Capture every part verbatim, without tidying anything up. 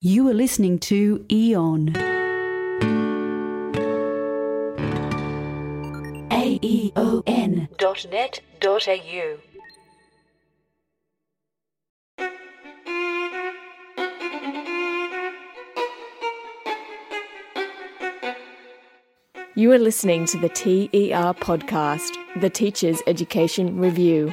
You are listening to Eon. A E O N dot net dot A U. You are listening to the T E R podcast, the Teachers Education Review.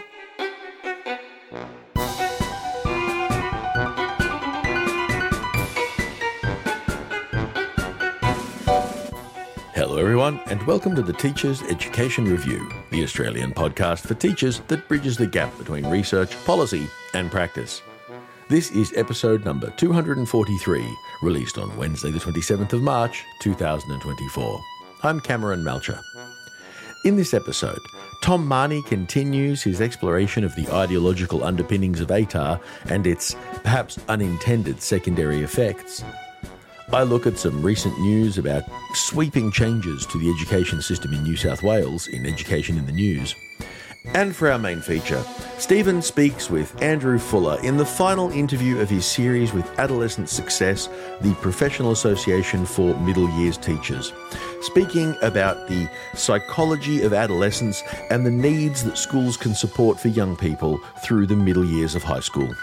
Hello everyone, and welcome to the Teachers Education Review, the Australian podcast for teachers that bridges the gap between research, policy and practice. This is episode number two hundred forty-three, released on Wednesday the twenty-seventh of March, two thousand twenty-four. I'm Cameron Melcher. In this episode, Tom Mahoney continues his exploration of the ideological underpinnings of A T A R and its perhaps unintended secondary effects. I look at some recent news about sweeping changes to the education system in New South Wales in Education in the News. And for our main feature, Stephen speaks with Andrew Fuller in the final interview of his series with Adolescent Success, the Professional Association for Middle Years Teachers, speaking about the psychology of adolescence and the needs that schools can support for young people through the middle years of high school.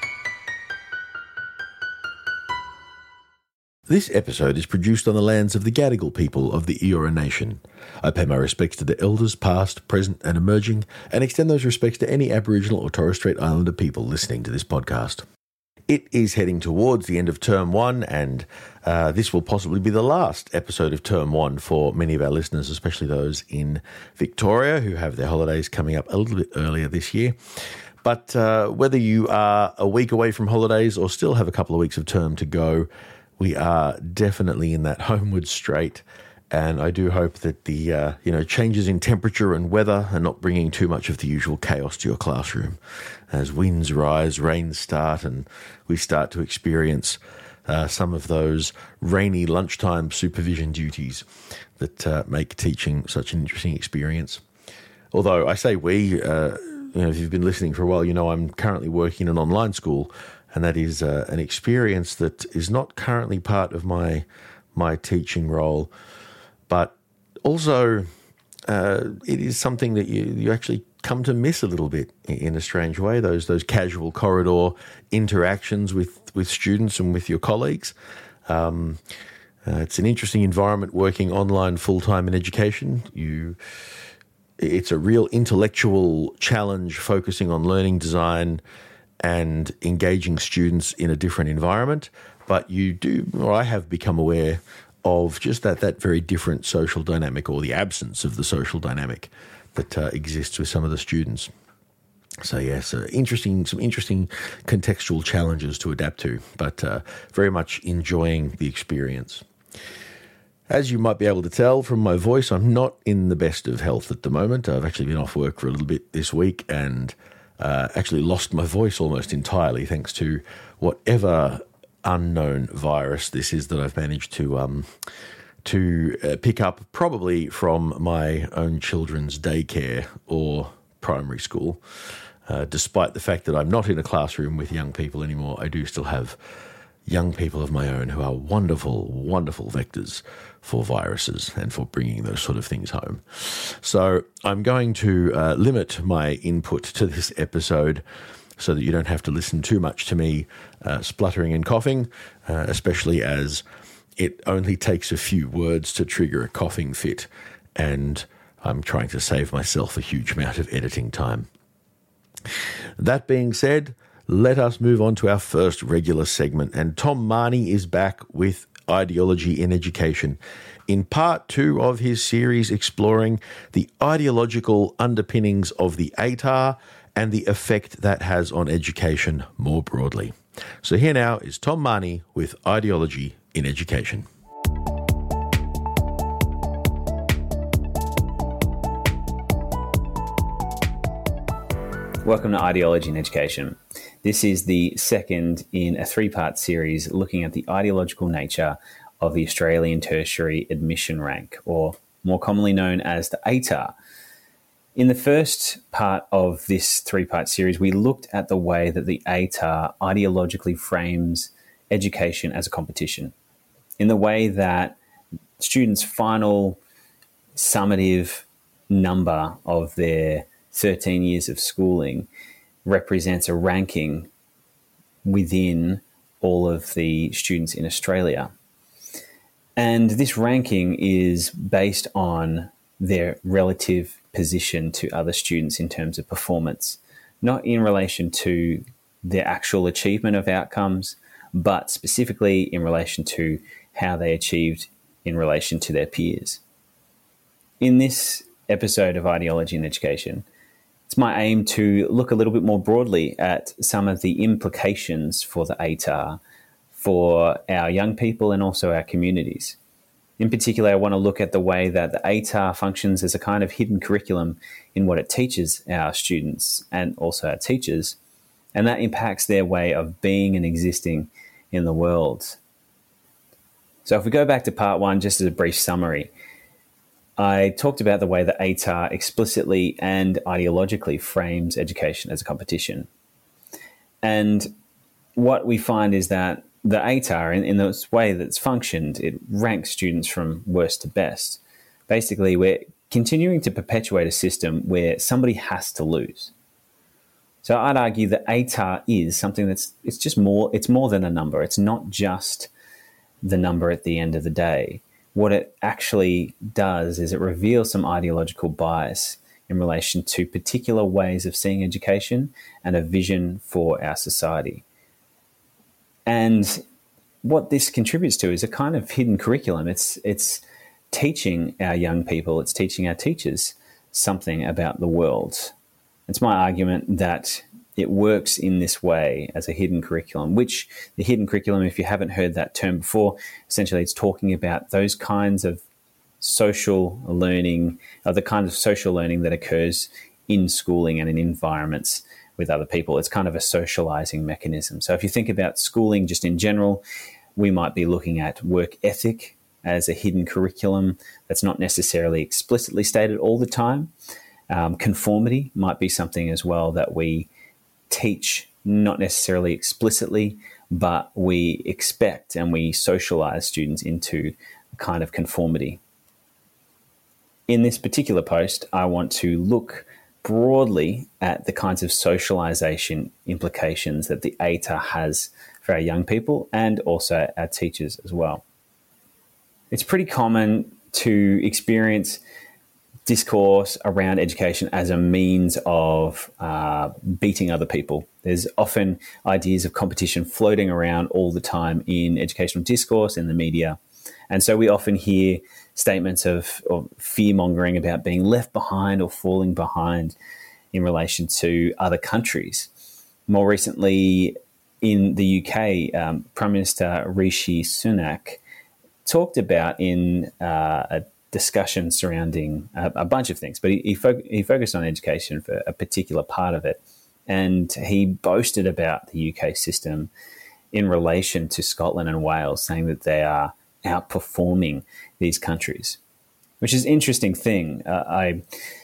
This episode is produced on the lands of the Gadigal people of the Eora Nation. I pay my respects to the elders past, present and emerging, and extend those respects to any Aboriginal or Torres Strait Islander people listening to this podcast. It is heading towards the end of Term one, and uh, this will possibly be the last episode of Term one for many of our listeners, especially those in Victoria who have their holidays coming up a little bit earlier this year. But uh, whether you are a week away from holidays or still have a couple of weeks of term to go, we are definitely in that homeward straight, and I do hope that the uh, you know changes in temperature and weather are not bringing too much of the usual chaos to your classroom. As winds rise, rains start, and we start to experience uh, some of those rainy lunchtime supervision duties that uh, make teaching such an interesting experience. Although I say we, uh, you know, if you've been listening for a while, you know I'm currently working in an online school. And that is uh, an experience that is not currently part of my my teaching role, but also uh, it is something that you, you actually come to miss a little bit in a strange way, those those casual corridor interactions with, with students and with your colleagues. Um, uh, it's an interesting environment working online full-time in education. You, it's a real intellectual challenge focusing on learning design and engaging students in a different environment, but you do, or I have become aware of just that that very different social dynamic, or the absence of the social dynamic that uh, exists with some of the students. So yes, uh, interesting, some interesting contextual challenges to adapt to, but uh, very much enjoying the experience. As you might be able to tell from my voice, I'm not in the best of health at the moment. I've actually been off work for a little bit this week, and Uh, actually lost my voice almost entirely thanks to whatever unknown virus this is that I've managed to um, to uh, pick up, probably from my own children's daycare or primary school. Uh, despite the fact that I'm not in a classroom with young people anymore, I do still have young people of my own who are wonderful, wonderful vectors for viruses and for bringing those sort of things home. So I'm going to uh, limit my input to this episode so that you don't have to listen too much to me uh, spluttering and coughing, uh, especially as it only takes a few words to trigger a coughing fit, and I'm trying to save myself a huge amount of editing time. That being said, let us move on to our first regular segment, and Tom Mahoney is back with Ideology in Education, in part two of his series exploring the ideological underpinnings of the A T A R and the effect that has on education more broadly. So here now is Tom Mahoney with Ideology in Education. Welcome to Ideology in Education. This is the second in a three-part series looking at the ideological nature of the Australian Tertiary Admission Rank, or more commonly known as the A T A R. In the first part of this three-part series, we looked at the way that the A T A R ideologically frames education as a competition, in the way that students' final summative number of their thirteen years of schooling represents a ranking within all of the students in Australia. And this ranking is based on their relative position to other students in terms of performance, not in relation to their actual achievement of outcomes, but specifically in relation to how they achieved in relation to their peers. In this episode of Ideology in Education, it's my aim to look a little bit more broadly at some of the implications for the A T A R for our young people and also our communities. In particular, I want to look at the way that the A T A R functions as a kind of hidden curriculum in what it teaches our students and also our teachers, and that impacts their way of being and existing in the world. So if we go back to part one, just as a brief summary, I talked about the way that A T A R explicitly and ideologically frames education as a competition. And what we find is that the A T A R, in, in this way that's functioned, it ranks students from worst to best. Basically, we're continuing to perpetuate a system where somebody has to lose. So I'd argue that A T A R is something that's, it's just more, it's more than a number. It's not just the number at the end of the day. What it actually does is it reveals some ideological bias in relation to particular ways of seeing education and a vision for our society. And what this contributes to is a kind of hidden curriculum. It's it's teaching our young people, it's teaching our teachers something about the world. It's my argument that it works in this way as a hidden curriculum, which the hidden curriculum, if you haven't heard that term before, essentially it's talking about those kinds of social learning, or the kind of social learning that occurs in schooling and in environments with other people. It's kind of a socializing mechanism. So if you think about schooling just in general, we might be looking at work ethic as a hidden curriculum that's not necessarily explicitly stated all the time. Um, conformity might be something as well that we teach, not necessarily explicitly, but we expect and we socialize students into a kind of conformity. In this particular post, I want to look broadly at the kinds of socialization implications that the A T A R has for our young people and also our teachers as well. It's pretty common to experience discourse around education as a means of uh, beating other people. There's often ideas of competition floating around all the time in educational discourse in the media. And so we often hear statements of, of fear-mongering about being left behind or falling behind in relation to other countries. More recently, in the U K, um, Prime Minister Rishi Sunak talked about in uh, a discussion surrounding a, a bunch of things, but he, he, fo- he focused on education for a particular part of it. And he boasted about the U K system in relation to Scotland and Wales, saying that they are outperforming these countries, which is an interesting thing. Uh, I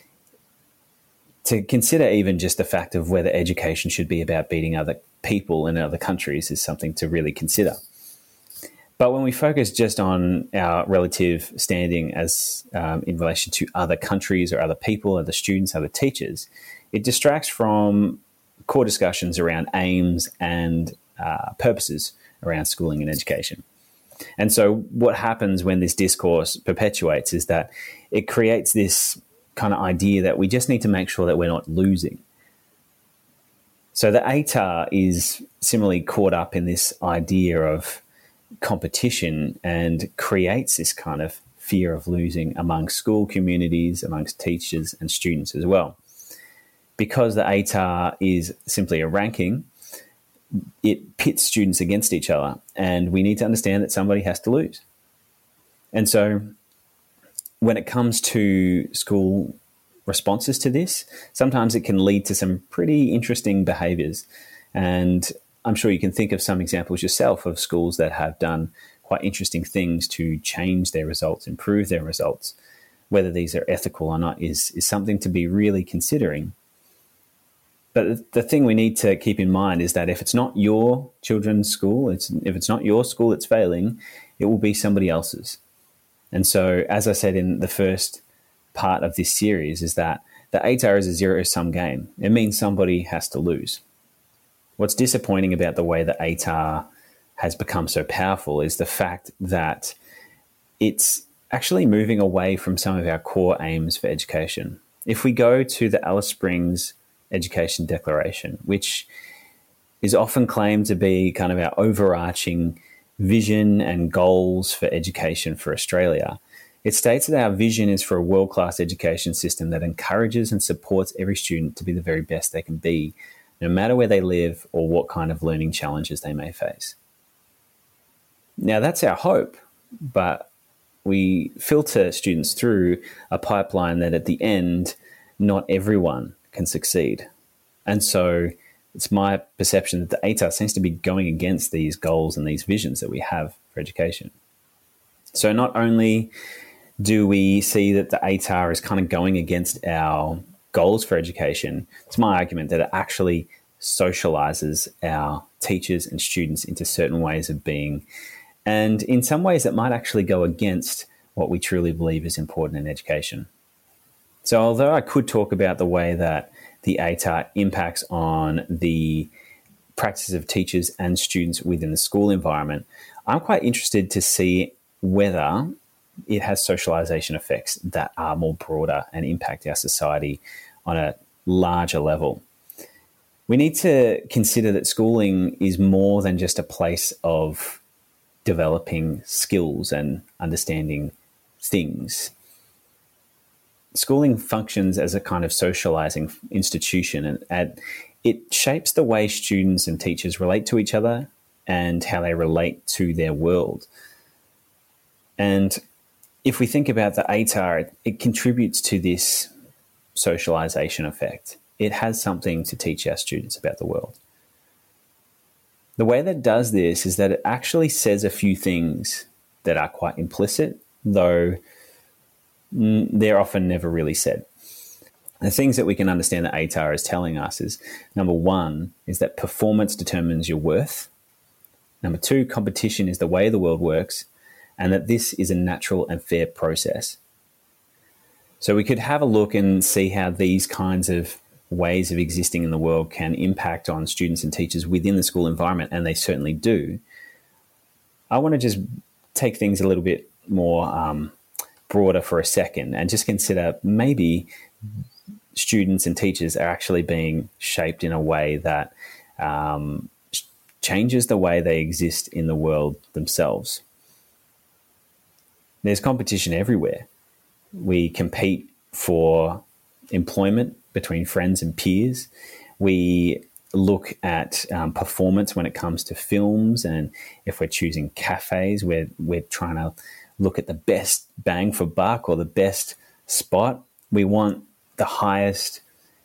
to consider even just the fact of whether education should be about beating other people in other countries is something to really consider. But when we focus just on our relative standing as um, in relation to other countries or other people, other students, other teachers, it distracts from core discussions around aims and uh, purposes around schooling and education. And so what happens when this discourse perpetuates is that it creates this kind of idea that we just need to make sure that we're not losing. So the A T A R is similarly caught up in this idea of competition and creates this kind of fear of losing among school communities, amongst teachers and students as well. Because the A T A R is simply a ranking, it pits students against each other, and we need to understand that somebody has to lose. And so when it comes to school responses to this, sometimes it can lead to some pretty interesting behaviours. And I'm sure you can think of some examples yourself of schools that have done quite interesting things to change their results, improve their results. Whether these are ethical or not is, is something to be really considering. But the thing we need to keep in mind is that if it's not your children's school, it's, if it's not your school that's failing, it will be somebody else's. And so, as I said in the first part of this series, is that the A T A R is a zero-sum game. It means somebody has to lose. What's disappointing about the way that A T A R has become so powerful is the fact that it's actually moving away from some of our core aims for education. If we go to the Alice Springs Education Declaration, which is often claimed to be kind of our overarching vision and goals for education for Australia, it states that our vision is for a world-class education system that encourages and supports every student to be the very best they can be, no matter where they live or what kind of learning challenges they may face. Now, that's our hope, but we filter students through a pipeline that at the end, not everyone can succeed. And so it's my perception that the A T A R seems to be going against these goals and these visions that we have for education. So not only do we see that the A T A R is kind of going against our goals for education, it's my argument that it actually socializes our teachers and students into certain ways of being. And in some ways, it might actually go against what we truly believe is important in education. So although I could talk about the way that the A T A R impacts on the practices of teachers and students within the school environment, I'm quite interested to see whether it has socialization effects that are more broader and impact our society on a larger level. We need to consider that schooling is more than just a place of developing skills and understanding things. Schooling functions as a kind of socializing institution, and, and it shapes the way students and teachers relate to each other and how they relate to their world. And if we think about the A T A R, it, it contributes to this socialization effect. It has something to teach our students about the world. The way that it does this is that it actually says a few things that are quite implicit, though they're often never really said. The things that we can understand that A T A R is telling us is, number one, is that performance determines your worth. Number two, competition is the way the world works, and that this is a natural and fair process. So we could have a look and see how these kinds of ways of existing in the world can impact on students and teachers within the school environment, and they certainly do. I want to just take things a little bit more um, broader for a second and just consider maybe students and teachers are actually being shaped in a way that um, changes the way they exist in the world themselves. There's competition everywhere. We compete for employment between friends and peers. We look at um, performance when it comes to films, and if we're choosing cafes, we're, we're trying to look at the best bang for buck or the best spot. We want the highest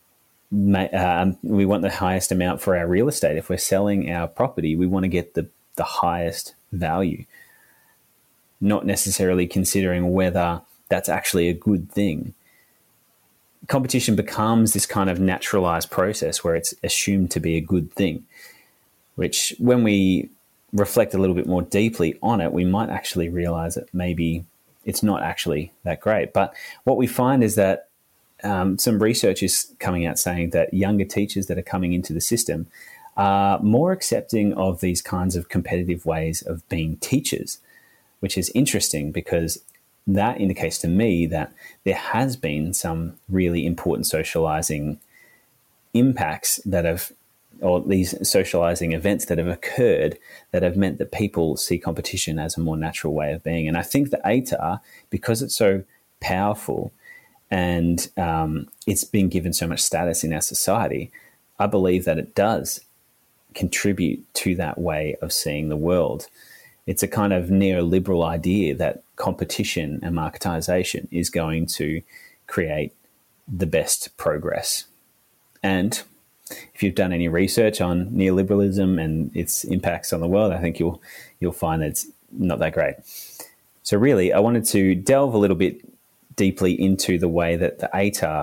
um, we want the highest amount for our real estate. If we're selling our property, we want to get the, the highest value, not necessarily considering whether that's actually a good thing. Competition becomes this kind of naturalized process where it's assumed to be a good thing, which when we reflect a little bit more deeply on it, we might actually realize that maybe it's not actually that great. But what we find is that um, some research is coming out saying that younger teachers that are coming into the system are more accepting of these kinds of competitive ways of being teachers, which is interesting because that indicates to me that there has been some really important socializing impacts that have, or these socializing events that have occurred that have meant that people see competition as a more natural way of being. And I think the A T A R, because it's so powerful and um, it's been given so much status in our society, I believe that it does contribute to that way of seeing the world. It's a kind of neoliberal idea that competition and marketization is going to create the best progress. And if you've done any research on neoliberalism and its impacts on the world, I think you'll you'll find that it's not that great. So really, I wanted to delve a little bit deeply into the way that the A T A R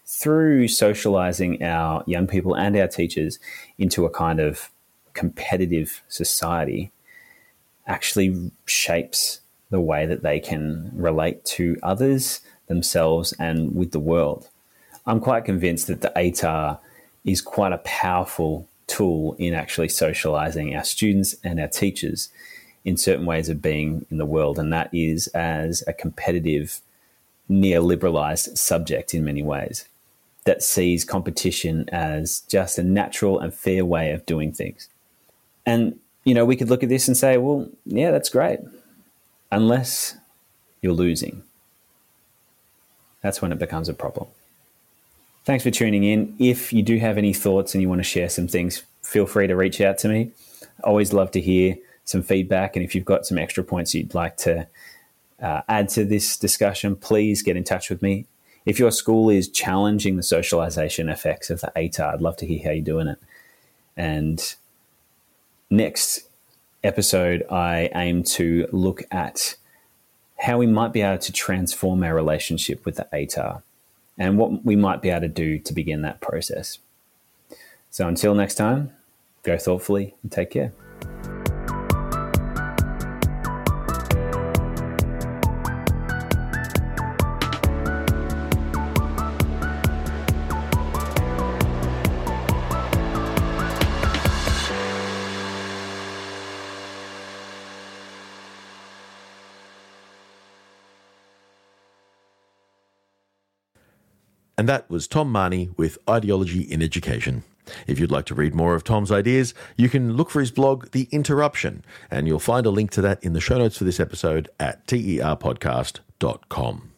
through socializing our young people and our teachers into a kind of competitive society, actually shapes the way that they can relate to others, themselves, and with the world. I'm quite convinced that the A T A R is quite a powerful tool in actually socializing our students and our teachers in certain ways of being in the world, and that is as a competitive, neoliberalized subject in many ways that sees competition as just a natural and fair way of doing things. And, you know, we could look at this and say, well, yeah, that's great, unless you're losing. That's when it becomes a problem. Thanks for tuning in. If you do have any thoughts and you want to share some things, feel free to reach out to me. I always love to hear some feedback. And if you've got some extra points you'd like to uh, add to this discussion, please get in touch with me. If your school is challenging the socialization effects of the A T A R, I'd love to hear how you're doing it. And next episode, I aim to look at how we might be able to transform our relationship with the A T A R and what we might be able to do to begin that process. So until next time, go thoughtfully and take care. And that was Tom Marnie with Ideology in Education. If you'd like to read more of Tom's ideas, you can look for his blog, The Interruption, and you'll find a link to that in the show notes for this episode at T E R podcast dot com.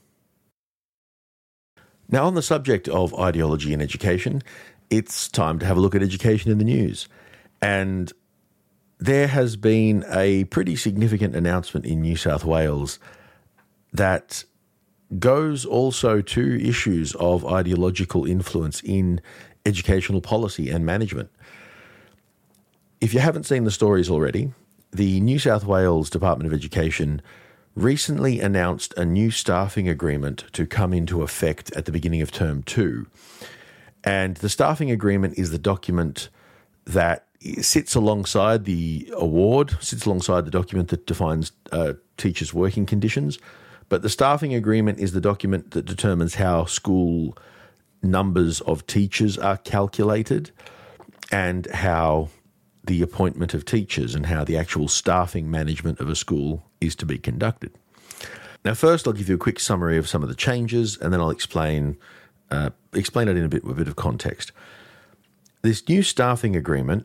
Now, on the subject of ideology in education, it's time to have a look at education in the news. And there has been a pretty significant announcement in New South Wales that goes also to issues of ideological influence in educational policy and management. If you haven't seen the stories already, the New South Wales Department of Education recently announced a new staffing agreement to come into effect at the beginning of term two. And the staffing agreement is the document that sits alongside the award, sits alongside the document that defines uh, teachers' working conditions. But the staffing agreement is the document that determines how school numbers of teachers are calculated and how the appointment of teachers and how the actual staffing management of a school is to be conducted. Now, first, I'll give you a quick summary of some of the changes, and then I'll explain uh, explain it in a bit, a bit of context. This new staffing agreement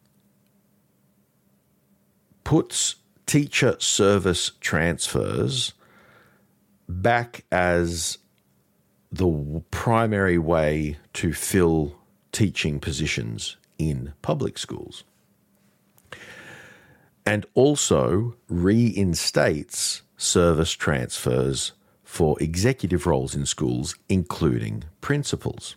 puts teacher service transfers back as the primary way to fill teaching positions in public schools, and also reinstates service transfers for executive roles in schools, including principals.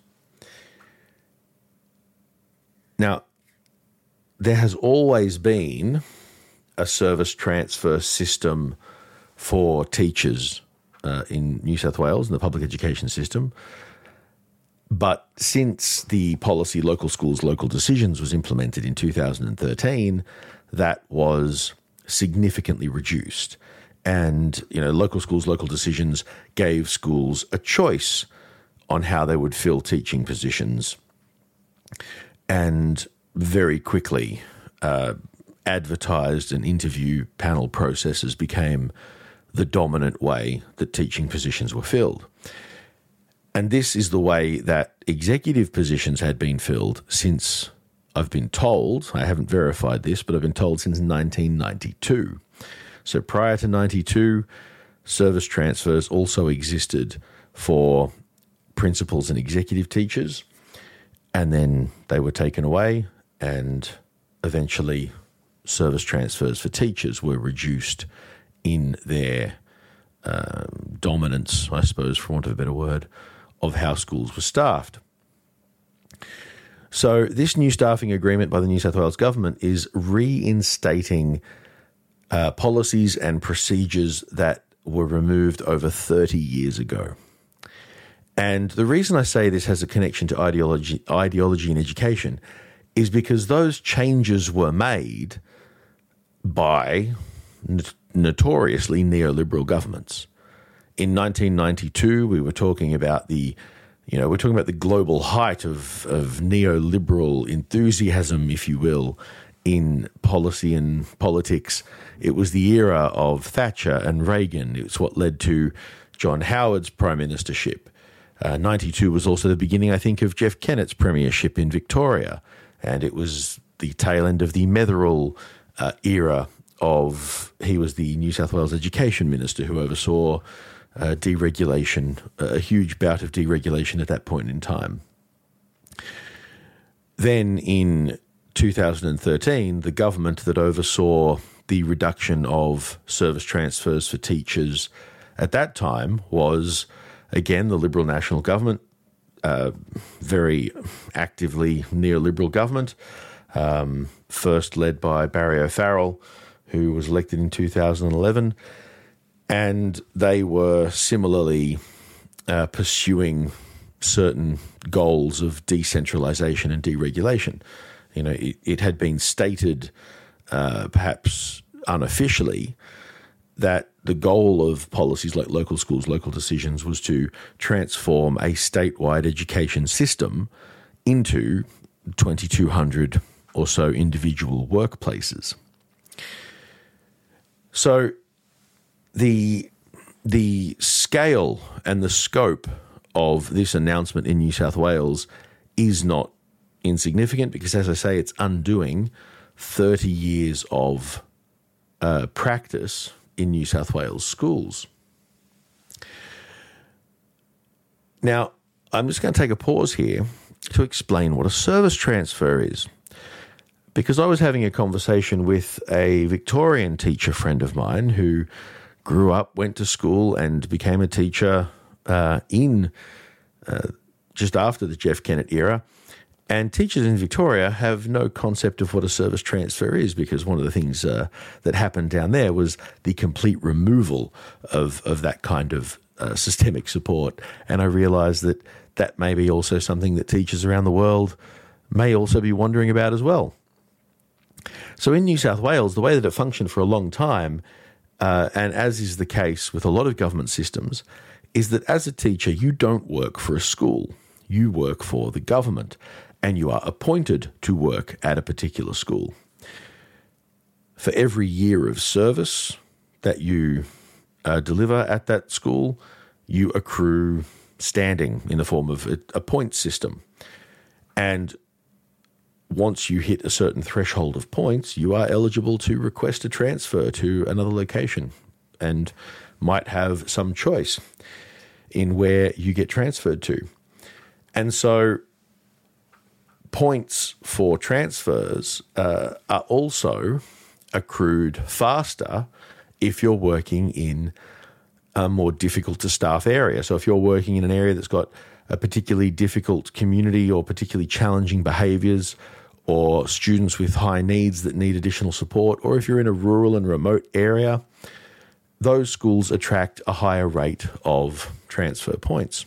Now, there has always been a service transfer system for teachers Uh, in New South Wales in the public education system. But since the policy Local Schools, Local Decisions was implemented in two thousand thirteen, that was significantly reduced. And, you know, Local Schools, Local Decisions gave schools a choice on how they would fill teaching positions. And very quickly, uh, advertised and interview panel processes became the dominant way that teaching positions were filled. And this is the way that executive positions had been filled since, I've been told, I haven't verified this, but I've been told since nineteen ninety-two. So prior to ninety-two, service transfers also existed for principals and executive teachers, and then they were taken away, and eventually service transfers for teachers were reduced in their uh, dominance, I suppose, for want of a better word, of how schools were staffed. So this new staffing agreement by the New South Wales government is reinstating uh, policies and procedures that were removed over thirty years ago. And the reason I say this has a connection to ideology, ideology in education is because those changes were made by n- notoriously neoliberal governments. In nineteen ninety-two, we were talking about the, you know, we're talking about the global height of, of neoliberal enthusiasm, if you will, in policy and politics. It was the era of Thatcher and Reagan. It's what led to John Howard's prime ministership. Uh, ninety-two was also the beginning, I think, of Jeff Kennett's premiership in Victoria. And it was the tail end of the Metherell uh, era of, he was the New South Wales Education Minister who oversaw uh, deregulation, a huge bout of deregulation at that point in time. Then in two thousand thirteen, the government that oversaw the reduction of service transfers for teachers at that time was, again, the Liberal National Government, uh, very actively neoliberal government, um, first led by Barry O'Farrell, who was elected in two thousand eleven, and they were similarly uh, pursuing certain goals of decentralisation and deregulation. You know, it, it had been stated, uh, perhaps unofficially, that the goal of policies like local schools, local decisions was to transform a statewide education system into twenty-two hundred or so individual workplaces. So the the scale and the scope of this announcement in New South Wales is not insignificant because, as I say, it's undoing thirty years of uh, practice in New South Wales schools. Now, I'm just going to take a pause here to explain what a service transfer is, because I was having a conversation with a Victorian teacher friend of mine who grew up, went to school and became a teacher uh, in uh, just after the Jeff Kennett era. And teachers in Victoria have no concept of what a service transfer is, because one of the things uh, that happened down there was the complete removal of, of that kind of uh, systemic support. And I realised that that may be also something that teachers around the world may also be wondering about as well. So in New South Wales, the way that it functioned for a long time, uh, and as is the case with a lot of government systems, is that as a teacher, you don't work for a school. You work for the government, and you are appointed to work at a particular school. For every year of service that you uh, deliver at that school, you accrue standing in the form of a, a point system. And once you hit a certain threshold of points, you are eligible to request a transfer to another location and might have some choice in where you get transferred to. And so points for transfers uh, are also accrued faster if you're working in a more difficult to staff area. So if you're working in an area that's got a particularly difficult community or particularly challenging behaviours, or students with high needs that need additional support, or if you're in a rural and remote area, those schools attract a higher rate of transfer points.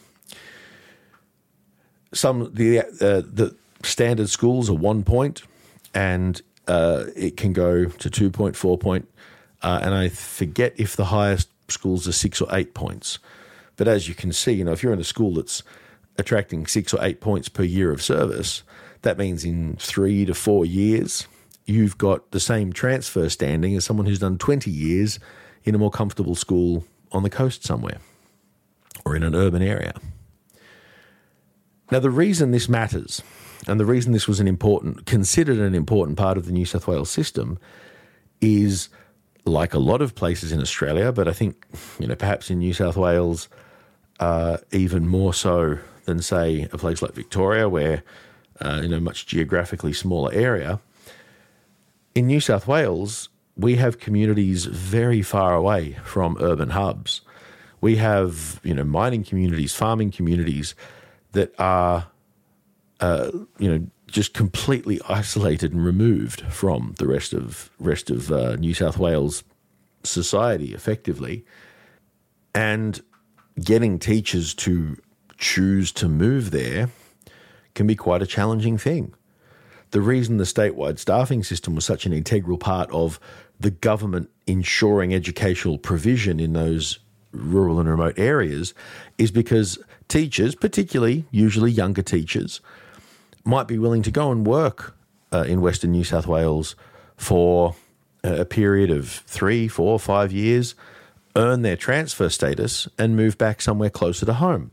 Some the uh, the standard schools are one point, and uh, it can go to two point, four point, uh, and I forget if the highest schools are six or eight points. But as you can see, you know, if you're in a school that's attracting six or eight points per year of service, that means in three to four years, you've got the same transfer standing as someone who's done twenty years in a more comfortable school on the coast somewhere or in an urban area. Now, the reason this matters, and the reason this was an important, considered an important part of the New South Wales system, is like a lot of places in Australia, but I think, you know, perhaps in New South Wales, uh, even more so than, say, a place like Victoria, where Uh, in a much geographically smaller area. In New South Wales, we have communities very far away from urban hubs. We have, you know, mining communities, farming communities that are, uh, you know, just completely isolated and removed from the rest of rest of uh, New South Wales society, effectively. And getting teachers to choose to move there can be quite a challenging thing. The reason the statewide staffing system was such an integral part of the government ensuring educational provision in those rural and remote areas is because teachers, particularly usually younger teachers, might be willing to go and work uh, in Western New South Wales for a period of three, four, five years, earn their transfer status and move back somewhere closer to home.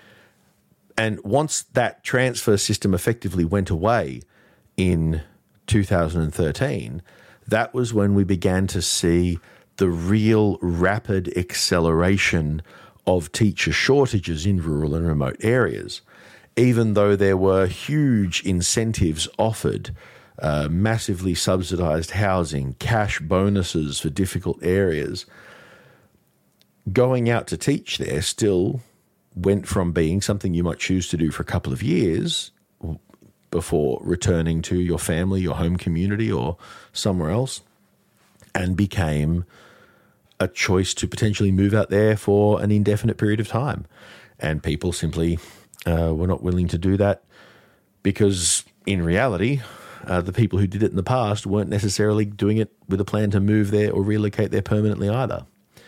And once that transfer system effectively went away in two thousand thirteen, that was when we began to see the real rapid acceleration of teacher shortages in rural and remote areas. Even though there were huge incentives offered, uh, massively subsidised housing, cash bonuses for difficult areas, going out to teach there still went from being something you might choose to do for a couple of years before returning to your family, your home community, or somewhere else, and became a choice to potentially move out there for an indefinite period of time. And people simply uh, were not willing to do that because, in reality, uh, the people who did it in the past weren't necessarily doing it with a plan to move there or relocate there permanently either.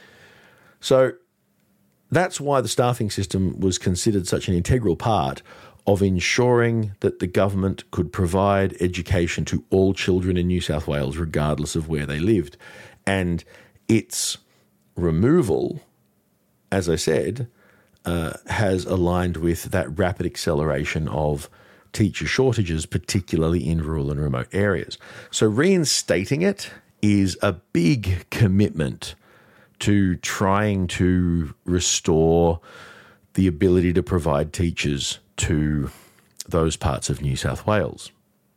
So that's why the staffing system was considered such an integral part of ensuring that the government could provide education to all children in New South Wales, regardless of where they lived. And its removal, as I said, uh, has aligned with that rapid acceleration of teacher shortages, particularly in rural and remote areas. So reinstating it is a big commitment to trying to restore the ability to provide teachers to those parts of New South Wales.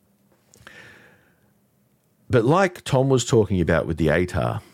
But like Tom was talking about with the A T A R,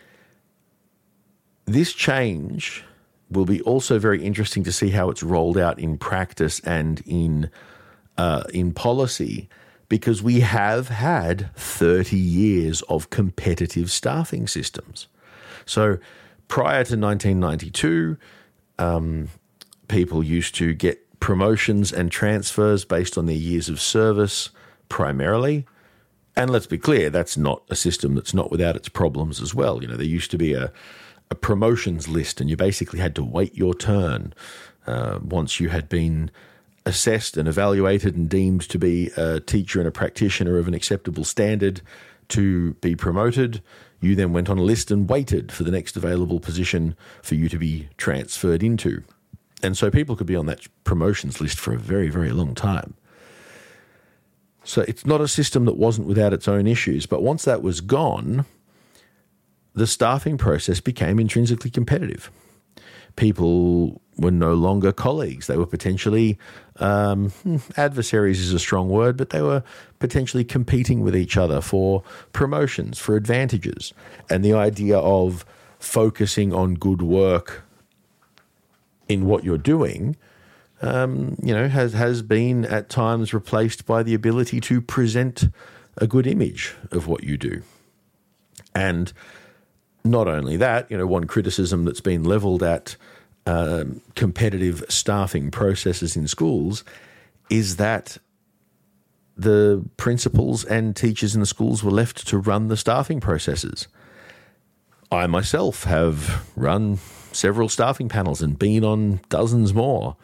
this change will be also very interesting to see how it's rolled out in practice and in uh, in policy, because we have had thirty years of competitive staffing systems. So prior to nineteen ninety-two, um, people used to get promotions and transfers based on their years of service primarily. And let's be clear, that's not a system that's not without its problems as well. You know, there used to be a, a promotions list, and you basically had to wait your turn. Uh, once you had been assessed and evaluated and deemed to be a teacher and a practitioner of an acceptable standard to be promoted, you then went on a list and waited for the next available position for you to be transferred into. And so people could be on that promotions list for a very, very long time. So it's not a system that wasn't without its own issues, but once that was gone, the staffing process became intrinsically competitive. People were no longer colleagues. They were potentially, um, adversaries is a strong word, but they were potentially competing with each other for promotions, for advantages. And the idea of focusing on good work in what you're doing, um, you know, has, has been at times replaced by the ability to present a good image of what you do. And not only that, you know, one criticism that's been levelled at um, competitive staffing processes in schools is that the principals and teachers in the schools were left to run the staffing processes. I myself have run several staffing panels and been on dozens more.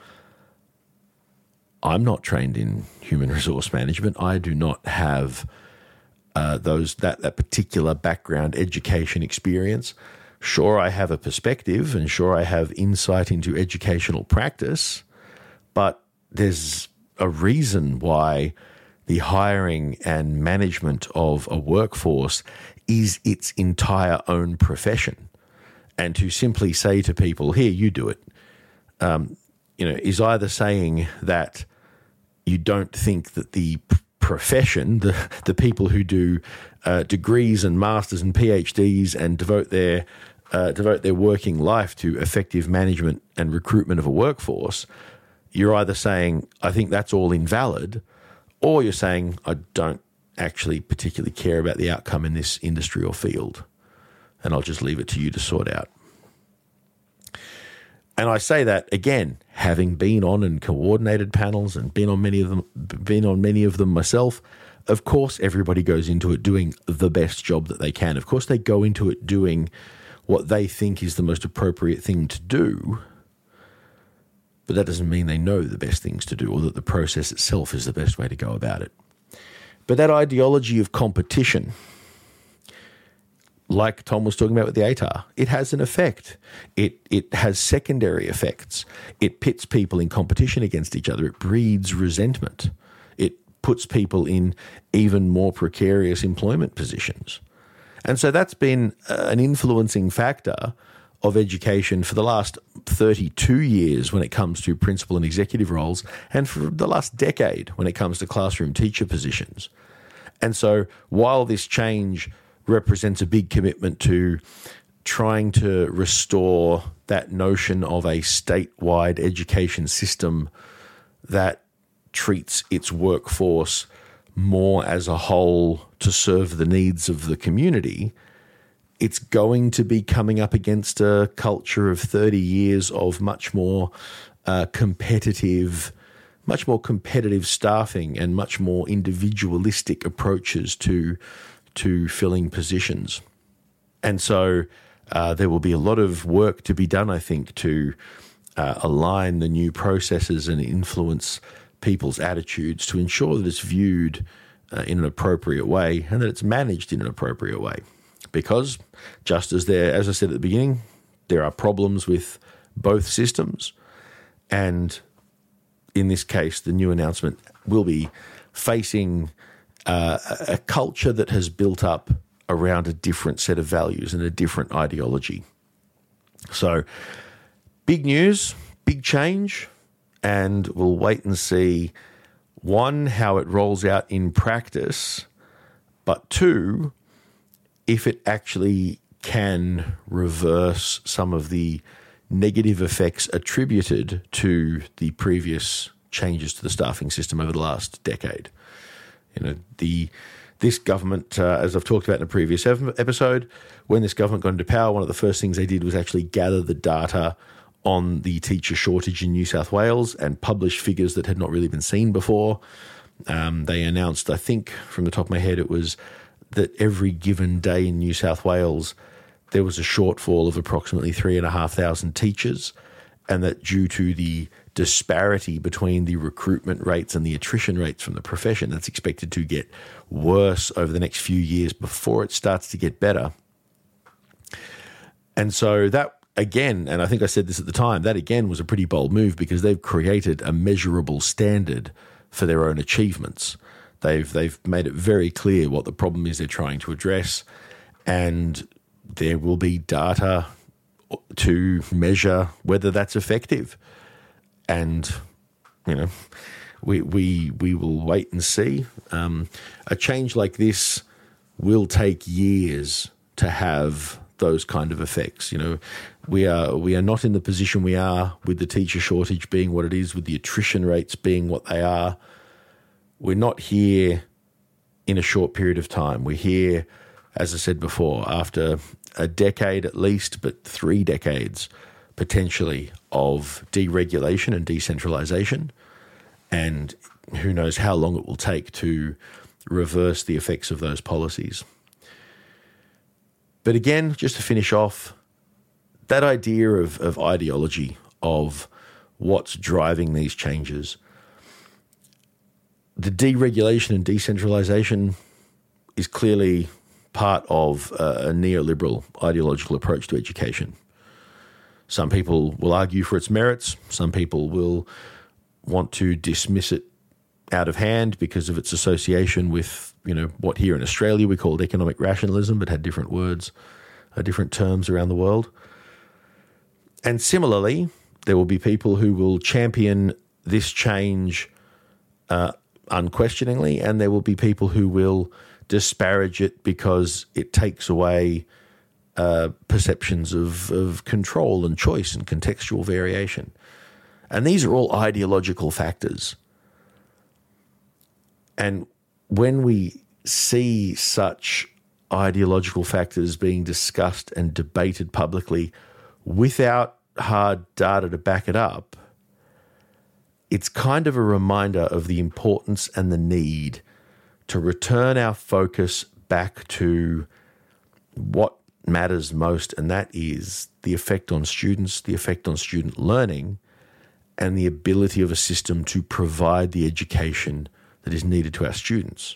I'm not trained in human resource management. I do not have uh, those that, that particular background education experience. Sure, I have a perspective, and sure, I have insight into educational practice, but there's a reason why the hiring and management of a workforce is its entire own profession. And to simply say to people, here, you do it, um, you know, is either saying that you don't think that the p- profession, the, the people who do uh, degrees and masters and PhDs and devote their uh, devote their working life to effective management and recruitment of a workforce, you're either saying, I think that's all invalid, or you're saying, I don't actually particularly care about the outcome in this industry or field, and I'll just leave it to you to sort out. And I say that again, having been on and coordinated panels and been on many of them, been on many of them myself. Of course, everybody goes into it doing the best job that they can. Of course, they go into it doing what they think is the most appropriate thing to do. But that doesn't mean they know the best things to do or that the process itself is the best way to go about it. But that ideology of competition, like Tom was talking about with the A T A R, it has an effect. It it has secondary effects. It pits people in competition against each other. It breeds resentment. It puts people in even more precarious employment positions. And so that's been an influencing factor of education for the last thirty-two years when it comes to principal and executive roles, and for the last decade when it comes to classroom teacher positions. And so while this change represents a big commitment to trying to restore that notion of a statewide education system that treats its workforce more as a whole to serve the needs of the community, it's going to be coming up against a culture of thirty years of much more uh, competitive, much more competitive staffing and much more individualistic approaches to to filling positions. And so uh, there will be a lot of work to be done, I think, to uh, align the new processes and influence people's attitudes to ensure that it's viewed uh, in an appropriate way and that it's managed in an appropriate way. Because just as there, as I said at the beginning, there are problems with both systems, and in this case, the new announcement will be facing uh, a culture that has built up around a different set of values and a different ideology. So, big news, big change, and we'll wait and see, one, how it rolls out in practice, but two, if it actually can reverse some of the negative effects attributed to the previous changes to the staffing system over the last decade. You know, the this government, uh, as I've talked about in a previous episode, when this government got into power, one of the first things they did was actually gather the data on the teacher shortage in New South Wales and publish figures that had not really been seen before. Um, they announced, I think, from the top of my head, it was that every given day in New South Wales, there was a shortfall of approximately three and a half thousand teachers, and that due to the disparity between the recruitment rates and the attrition rates from the profession, that's expected to get worse over the next few years before it starts to get better. And so that, again, and I think I said this at the time, that again was a pretty bold move because they've created a measurable standard for their own achievements. They've they've made it very clear what the problem is they're trying to address, and there will be data to measure whether that's effective. And, you know, we we we will wait and see. Um, a change like this will take years to have those kind of effects. You know, we are we are not in the position we are with the teacher shortage being what it is, with the attrition rates being what they are. We're not here in a short period of time. We're here, as I said before, after a decade at least, but three decades potentially of deregulation and decentralization. And who knows how long it will take to reverse the effects of those policies. But again, just to finish off, that idea of, of ideology, of what's driving these changes, the deregulation and decentralization is clearly part of a neoliberal ideological approach to education. Some people will argue for its merits. Some people will want to dismiss it out of hand because of its association with, you know, what here in Australia we called economic rationalism, but had different words, uh, different terms around the world. And similarly, there will be people who will champion this change uh, unquestioningly, and there will be people who will disparage it because it takes away uh, perceptions of, of control and choice and contextual variation. And these are all ideological factors. And when we see such ideological factors being discussed and debated publicly without hard data to back it up, it's kind of a reminder of the importance and the need to return our focus back to what matters most, and that is the effect on students, the effect on student learning, and the ability of a system to provide the education that is needed to our students.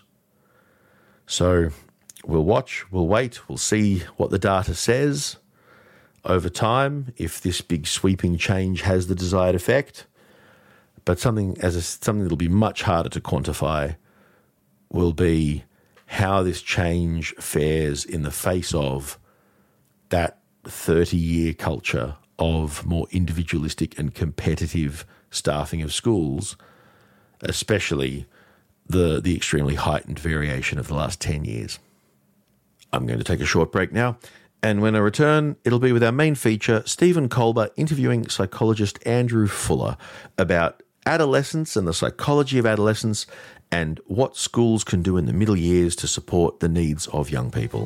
So we'll watch, we'll wait, we'll see what the data says over time, if this big sweeping change has the desired effect. But something as a, something that'll be much harder to quantify will be how this change fares in the face of that thirty-year culture of more individualistic and competitive staffing of schools, especially the, the extremely heightened variation of the last ten years. I'm going to take a short break now, and when I return, it'll be with our main feature, Stephen Kolber interviewing psychologist Andrew Fuller about adolescence and the psychology of adolescence and what schools can do in the middle years to support the needs of young people.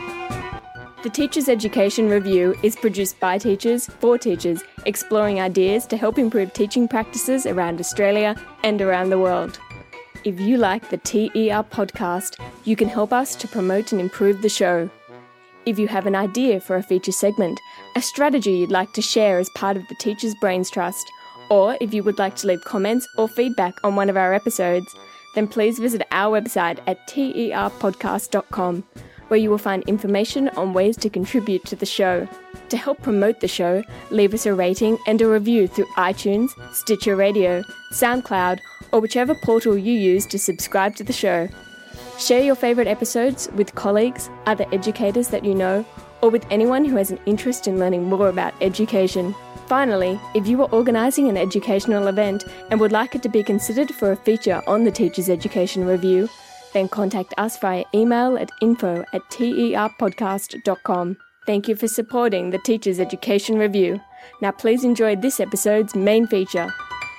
The Teachers Education Review is produced by teachers for teachers, exploring ideas to help improve teaching practices around Australia and around the world. If you like the T E R podcast, you can help us to promote and improve the show. If you have an idea for a feature segment, a strategy you'd like to share as part of the Teachers Brains Trust, or if you would like to leave comments or feedback on one of our episodes, then please visit our website at T E R podcast dot com, where you will find information on ways to contribute to the show. To help promote the show, leave us a rating and a review through iTunes, Stitcher Radio, SoundCloud, or whichever portal you use to subscribe to the show. Share your favourite episodes with colleagues, other educators that you know, or with anyone who has an interest in learning more about education. Finally, if you are organising an educational event and would like it to be considered for a feature on the Teachers Education Review, then contact us via email at info at T E R podcast dot com. Thank you for supporting the Teachers Education Review. Now please enjoy this episode's main feature.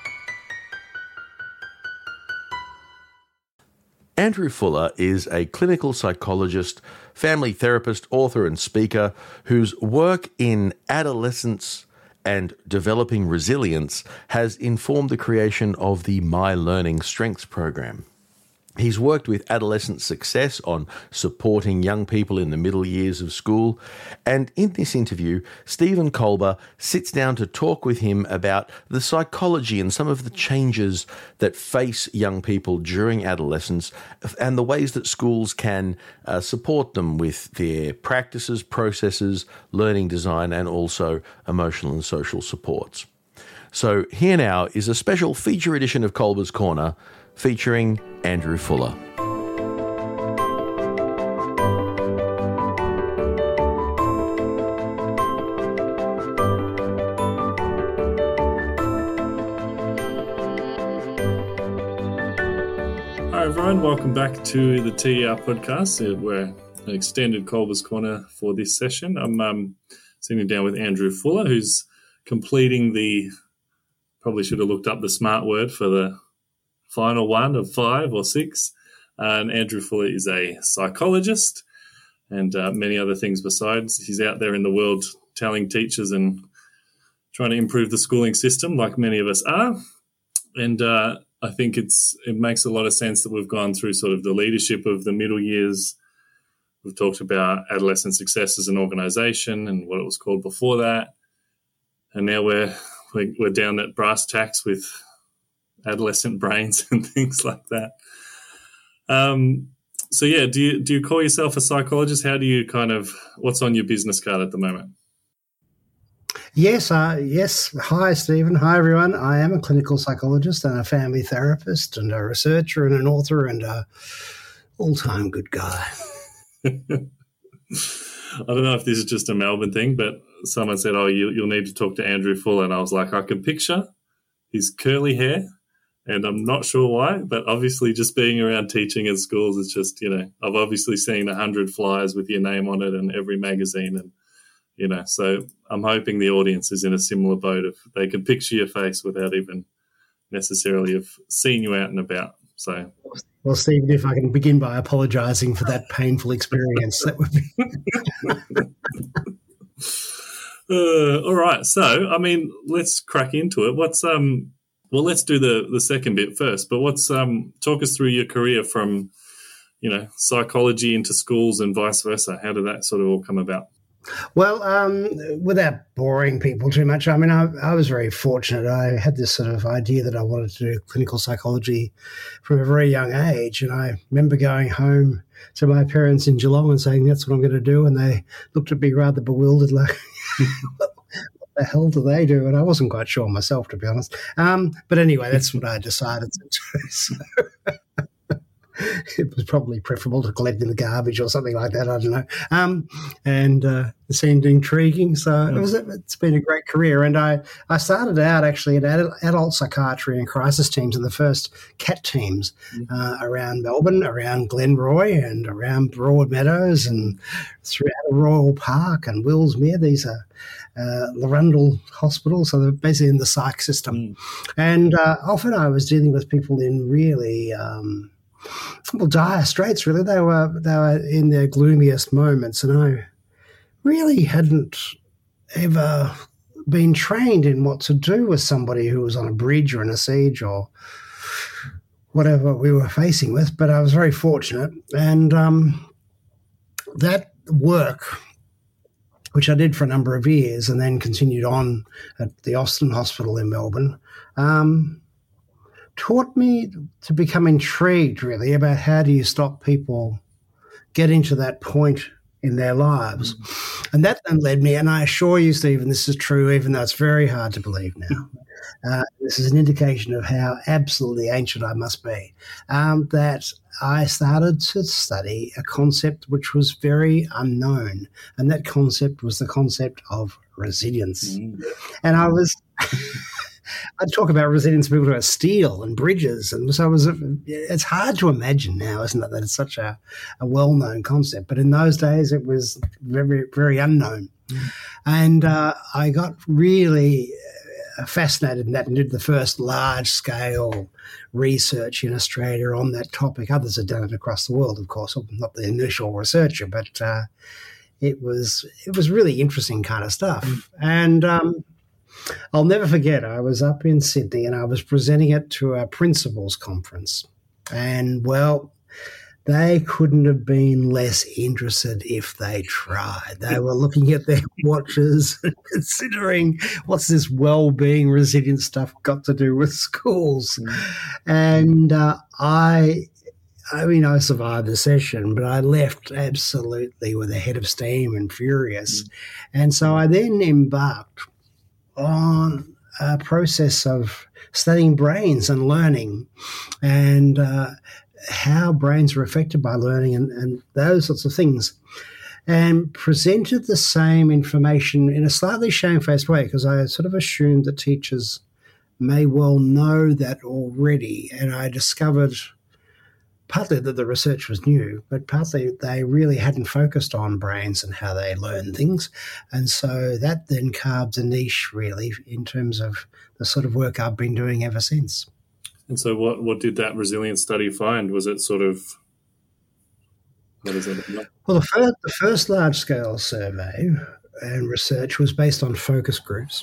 Andrew Fuller is a clinical psychologist, family therapist, author and speaker whose work in adolescence and developing resilience has informed the creation of the My Learning Strengths program. He's worked with adolescent success on supporting young people in the middle years of school, and in this interview, Stephen Kolber sits down to talk with him about the psychology and some of the changes that face young people during adolescence and the ways that schools can uh, support them with their practices, processes, learning design, and also emotional and social supports. So here now is a special feature edition of Kolber's Corner featuring Andrew Fuller. Hi everyone, welcome back to the T E R podcast. We're an extended Kolber's Corner for this session. I'm um, sitting down with Andrew Fuller, who's completing the, probably should have looked up the smart word for the final one of five or six. Uh, and Andrew Fuller is a psychologist and uh, many other things besides. He's out there in the world telling teachers and trying to improve the schooling system like many of us are. And uh, I think it's it makes a lot of sense that we've gone through sort of the leadership of the middle years. We've talked about adolescent success as an organisation and what it was called before that. And now we're we're down at brass tacks with adolescent brains and things like that. Um, so yeah, do you do you call yourself a psychologist? How do you kind of, what's on your business card at the moment? Yes, uh, yes. Hi, Stephen. Hi, everyone. I am a clinical psychologist and a family therapist and a researcher and an author and a all-time good guy. I don't know if this is just a Melbourne thing, but someone said, oh, you, you'll need to talk to Andrew Fuller. And I was like, I can picture his curly hair. And I'm not sure why, but obviously just being around teaching in schools is just, you know, I've obviously seen a hundred flyers with your name on it in every magazine. And, you know, so I'm hoping the audience is in a similar boat if they can picture your face without even necessarily have seen you out and about. So, well, Stephen, if I can begin by apologising for that painful experience, that would be. Uh, all right. So, I mean, let's crack into it. What's um? Well, let's do the the second bit first. But what's um? Talk us through your career from, you know, psychology into schools and vice versa. How did that sort of all come about? Well, um, without boring people too much, I mean, I, I was very fortunate. I had this sort of idea that I wanted to do clinical psychology from a very young age. And I remember going home to my parents in Geelong and saying, that's what I'm going to do. And they looked at me rather bewildered, like, what the hell do they do? And I wasn't quite sure myself, to be honest. Um, but anyway, that's what I decided to do. So it was probably preferable to collect in the garbage or something like that. I don't know. Um, and uh, it seemed intriguing. So it was, it's been a great career. And I, I started out actually at adult, adult psychiatry and crisis teams in the first C A T teams uh, around Melbourne, around Glenroy and around Broadmeadows and throughout Royal Park and Willsmere. These are uh, Larundel Hospital, so they're basically in the psych system. Mm. And uh, often I was dealing with people in really... Um, Well, dire straits, really. They were they were in their gloomiest moments, and I really hadn't ever been trained in what to do with somebody who was on a bridge or in a siege or whatever we were facing with. But I was very fortunate, and um, that work, which I did for a number of years, and then continued on at the Austin Hospital in Melbourne. Um, taught me to become intrigued, really, about how do you stop people getting to that point in their lives. Mm. And that then led me, and I assure you, Stephen, this is true, even though it's very hard to believe now. Uh, this is an indication of how absolutely ancient I must be, um, that I started to study a concept which was very unknown, and that concept was the concept of resilience. Mm. And I was... I'd talk about resilience, people talk about steel and bridges. And so it was, it's hard to imagine now, isn't it, that it's such a, a well-known concept. But in those days, it was very, very unknown. Mm. And uh, I got really fascinated in that and did the first large-scale research in Australia on that topic. Others had done it across the world, of course. I'm not the initial researcher, but uh, it was it was really interesting kind of stuff. Mm. And... Um, I'll never forget, I was up in Sydney and I was presenting it to a principals conference. And, well, they couldn't have been less interested if they tried. They were looking at their watches and considering what's this well-being resilient stuff got to do with schools. Mm. And uh, I... I mean, I survived the session, but I left absolutely with a head of steam and furious. Mm. And so I then embarked on a process of studying brains and learning and uh, how brains are affected by learning and, and those sorts of things, and presented the same information in a slightly shamefaced way, because I sort of assumed that teachers may well know that already, and I discovered partly that the research was new, but partly they really hadn't focused on brains and how they learn things. And so that then carved a niche, really, in terms of the sort of work I've been doing ever since. And so what, what did that resilience study find? Was it sort of, what is it? Well, the first, the first large-scale survey and research was based on focus groups.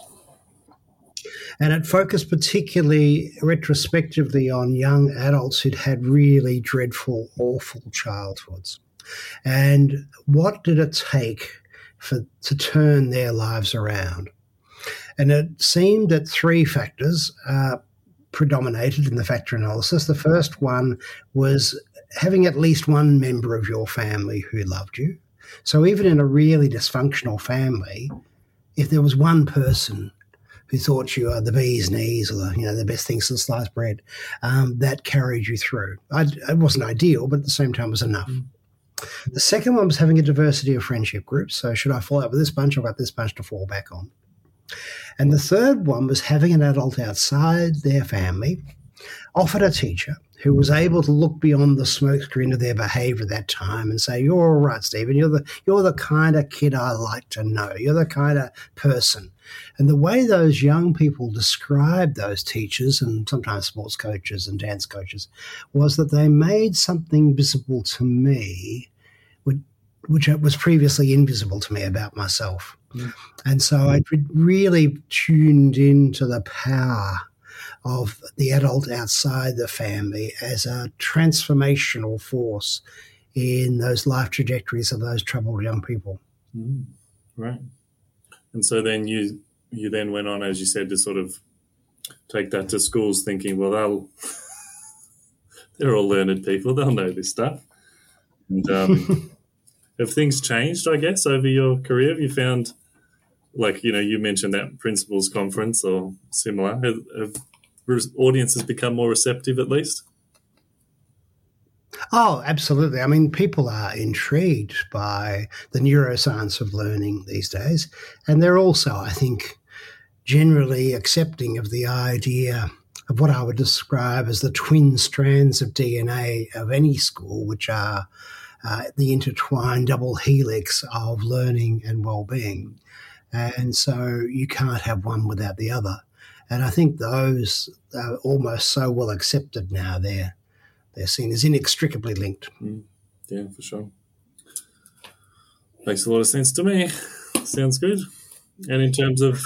And it focused particularly retrospectively on young adults who'd had really dreadful, awful childhoods. And what did it take for to turn their lives around? And it seemed that three factors uh, predominated in the factor analysis. The first one was having at least one member of your family who loved you. So even in a really dysfunctional family, if there was one person who thought you are the bee's knees or the, you know, the best thing since sliced bread, um, that carried you through. I, it wasn't ideal, but at the same time was enough. Mm. The second one was having a diversity of friendship groups. So should I fall out with this bunch, I've got this bunch to fall back on. And the third one was having an adult outside their family, often a teacher, who was able to look beyond the smokescreen of their behaviour at that time and say, you're all right, Stephen, you're the, you're the kind of kid I like to know. You're the kind of person. And the way those young people described those teachers and sometimes sports coaches and dance coaches was that they made something visible to me which, which was previously invisible to me about myself. Mm. And so I really tuned into the power of the adult outside the family as a transformational force in those life trajectories of those troubled young people. Mm. Right. And so then you you then went on, as you said, to sort of take that to schools thinking, well, they'll they're all learned people. They'll know this stuff. And um, have things changed, I guess, over your career? Have you found, like, you know, you mentioned that principals conference or similar. Have, have audiences become more receptive at least? Oh, absolutely. I mean, people are intrigued by the neuroscience of learning these days. And they're also, I think, generally accepting of the idea of what I would describe as the twin strands of D N A of any school, which are uh, the intertwined double helix of learning and well-being. And so you can't have one without the other. And I think those are almost so well accepted now. They're, they're seen as inextricably linked. Mm, yeah, for sure. Makes a lot of sense to me. Sounds good. And in terms of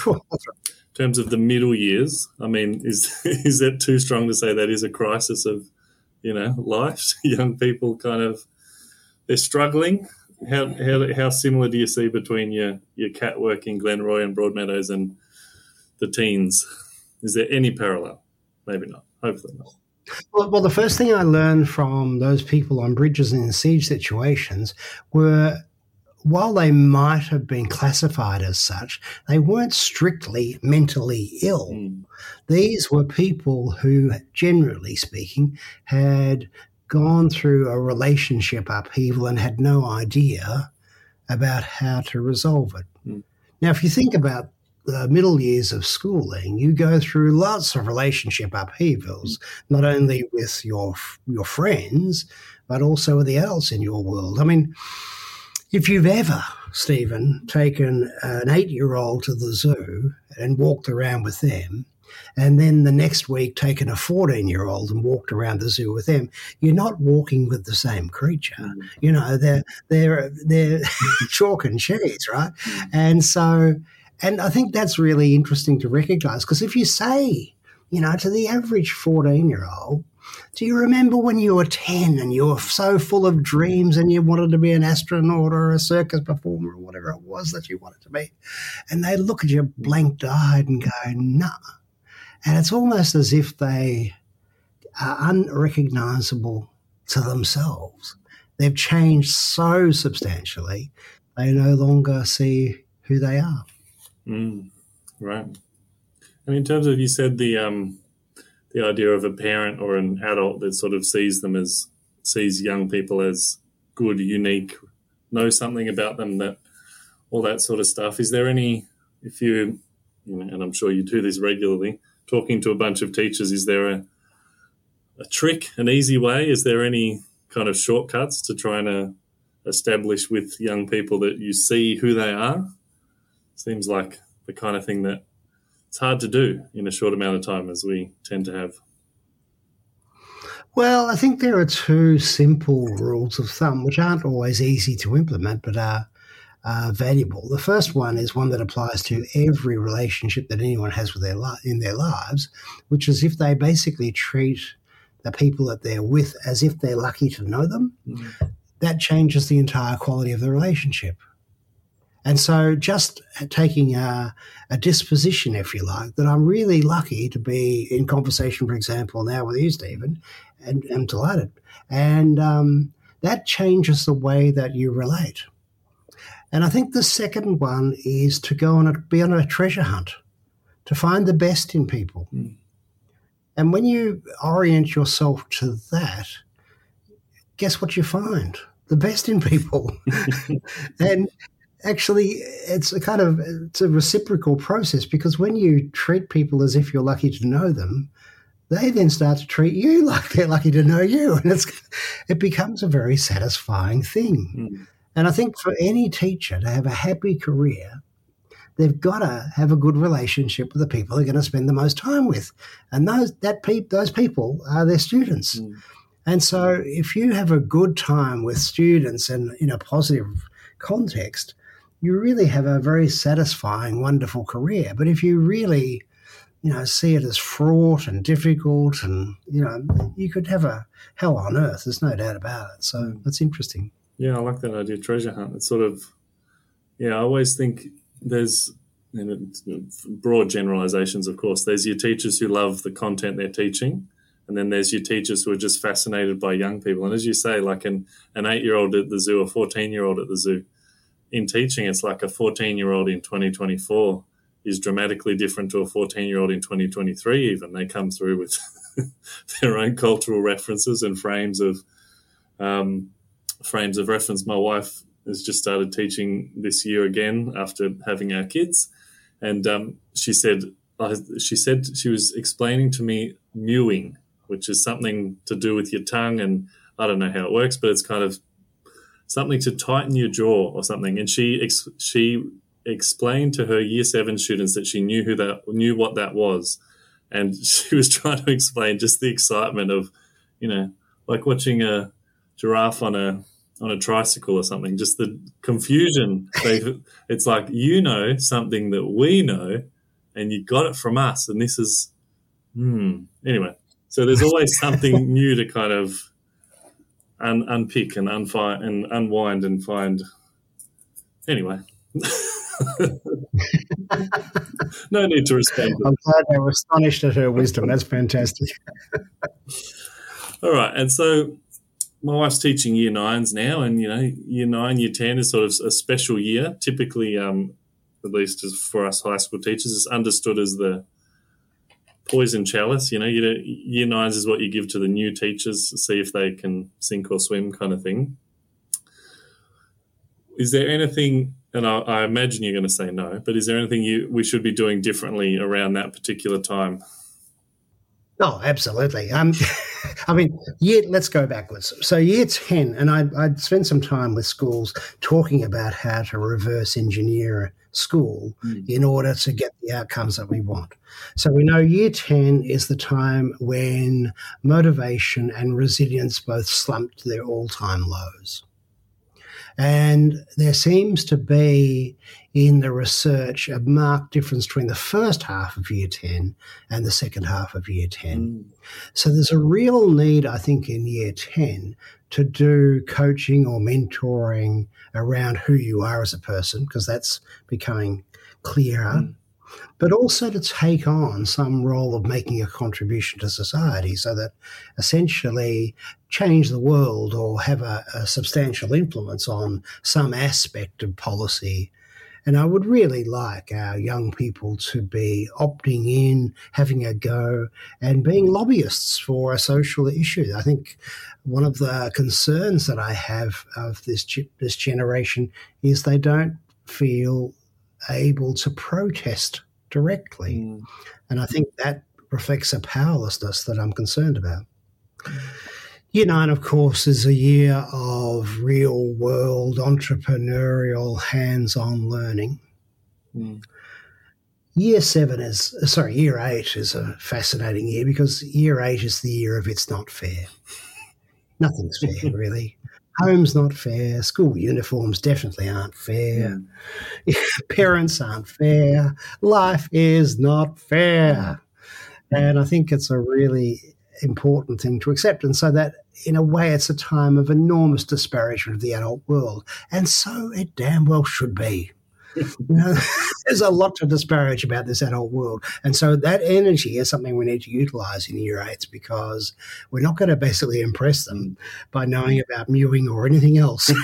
in terms of the middle years, I mean, is is that too strong to say that is a crisis of, you know, life? Young people kind of, they're struggling. How how how similar do you see between your your cat work in Glenroy and Broadmeadows and the teens? Is there any parallel? Maybe not. Hopefully not. Well, well, the first thing I learned from those people on bridges and in siege situations were, while they might have been classified as such, they weren't strictly mentally ill. Mm. These were people who, generally speaking, had gone through a relationship upheaval and had no idea about how to resolve it. Mm. Now, if you think about the middle years of schooling, you go through lots of relationship upheavals, mm. not only with your your friends, but also with the adults in your world. I mean, if you've ever, Stephen, taken an eight-year-old to the zoo and walked around with them, and then the next week taken a fourteen-year-old and walked around the zoo with them, you're not walking with the same creature. Mm. You know, they're they're they're chalk and cheese, right? Mm. And so, and I think that's really interesting to recognise, because if you say, you know, to the average fourteen-year-old, do you remember when you were ten and you were so full of dreams and you wanted to be an astronaut or a circus performer or whatever it was that you wanted to be? And they look at you blank-eyed and go, no. And it's almost as if they are unrecognisable to themselves. They've changed so substantially, they no longer see who they are. Mm, right. And in terms of, you said the um, the idea of a parent or an adult that sort of sees them as, sees young people as good, unique, knows something about them, that all that sort of stuff. Is there any, if you, you know, and I'm sure you do this regularly, talking to a bunch of teachers, is there a a trick, an easy way? Is there any kind of shortcuts to trying to establish with young people that you see who they are? Seems like the kind of thing that it's hard to do in a short amount of time, as we tend to have. Well, I think there are two simple rules of thumb, which aren't always easy to implement, but are uh, valuable. The first one is one that applies to every relationship that anyone has with their li- in their lives, which is if they basically treat the people that they're with as if they're lucky to know them, mm-hmm. that changes the entire quality of the relationship. And so just taking a, a disposition, if you like, that I'm really lucky to be in conversation, for example, now with you, Stephen, and I'm delighted. And um, that changes the way that you relate. And I think the second one is to go on a, be on a treasure hunt, to find the best in people. Mm. And when you orient yourself to that, guess what you find? The best in people. And actually, it's a kind of, it's a reciprocal process, because when you treat people as if you're lucky to know them, they then start to treat you like they're lucky to know you. And it's, it becomes a very satisfying thing. Mm. And I think for any teacher to have a happy career, they've got to have a good relationship with the people they're going to spend the most time with. And those that pe- those people are their students. Mm. And so if you have a good time with students and in a positive context, you really have a very satisfying, wonderful career. But if you really, you know, see it as fraught and difficult and, you know, you could have a hell on earth. There's no doubt about it. So that's interesting. Yeah, I like that idea, treasure hunt. It's sort of, yeah, I always think there's, you know, broad generalizations, of course. There's your teachers who love the content they're teaching, and then there's your teachers who are just fascinated by young people. And as you say, like an, an eight-year-old at the zoo, a fourteen-year-old at the zoo, in teaching, it's like a fourteen-year-old in twenty twenty-four is dramatically different to a fourteen-year-old in twenty twenty-three even. They come through with their own cultural references and frames of um, frames of reference. My wife has just started teaching this year again after having our kids, and um, she said uh, she said she was explaining to me mewing, which is something to do with your tongue, and I don't know how it works, but it's kind of something to tighten your jaw or something. And she ex- she explained to her year seven students that she knew who that knew what that was, and she was trying to explain just the excitement of, you know, like watching a giraffe on a on a tricycle or something. Just the confusion. They, it's like, you know something that we know, and you got it from us, and this is hmm. Anyway, so there's always something new to kind of un- unpick and unfind and unwind and find. Anyway. No need to respond. I'm glad they were astonished at her wisdom. That's fantastic. All right, and so my wife's teaching year nines now, and you know, year nine, year ten is sort of a special year. Typically, um, at least as for us high school teachers, it's understood as the poison chalice. You know, you know, year nines is what you give to the new teachers to see if they can sink or swim, kind of thing. Is there anything? And I, I imagine you're going to say no, but is there anything you we should be doing differently around that particular time? Oh, absolutely. Um, I mean, year, let's go backwards. So year ten, and I, I'd spent some time with schools talking about how to reverse engineer a school mm. in order to get the outcomes that we want. So we know year ten is the time when motivation and resilience both slumped to their all-time lows. And there seems to be in the research a marked difference between the first half of year ten and the second half of year ten. Mm. So there's a real need, I think, in year ten to do coaching or mentoring around who you are as a person, because that's becoming clearer. Mm. But also to take on some role of making a contribution to society so that essentially change the world or have a, a substantial influence on some aspect of policy. And I would really like our young people to be opting in, having a go, and being lobbyists for a social issue. I think one of the concerns that I have of this this generation is they don't feel able to protest directly. Mm. And I think that reflects a powerlessness that I'm concerned about. Mm. Year nine, of course, is a year of real-world, entrepreneurial, hands-on learning. Mm. Year seven is, sorry, year eight is a fascinating year because year eight is the year of it's not fair. Nothing's fair, really. Home's not fair. School uniforms definitely aren't fair. Yeah. Parents aren't fair. Life is not fair. And I think it's a really important thing to accept. And so that, in a way, it's a time of enormous disparagement of the adult world. And so it damn well should be. You know, there's a lot to disparage about this adult world. And so that energy is something we need to utilize in year eights because we're not going to basically impress them by knowing about mewing or anything else.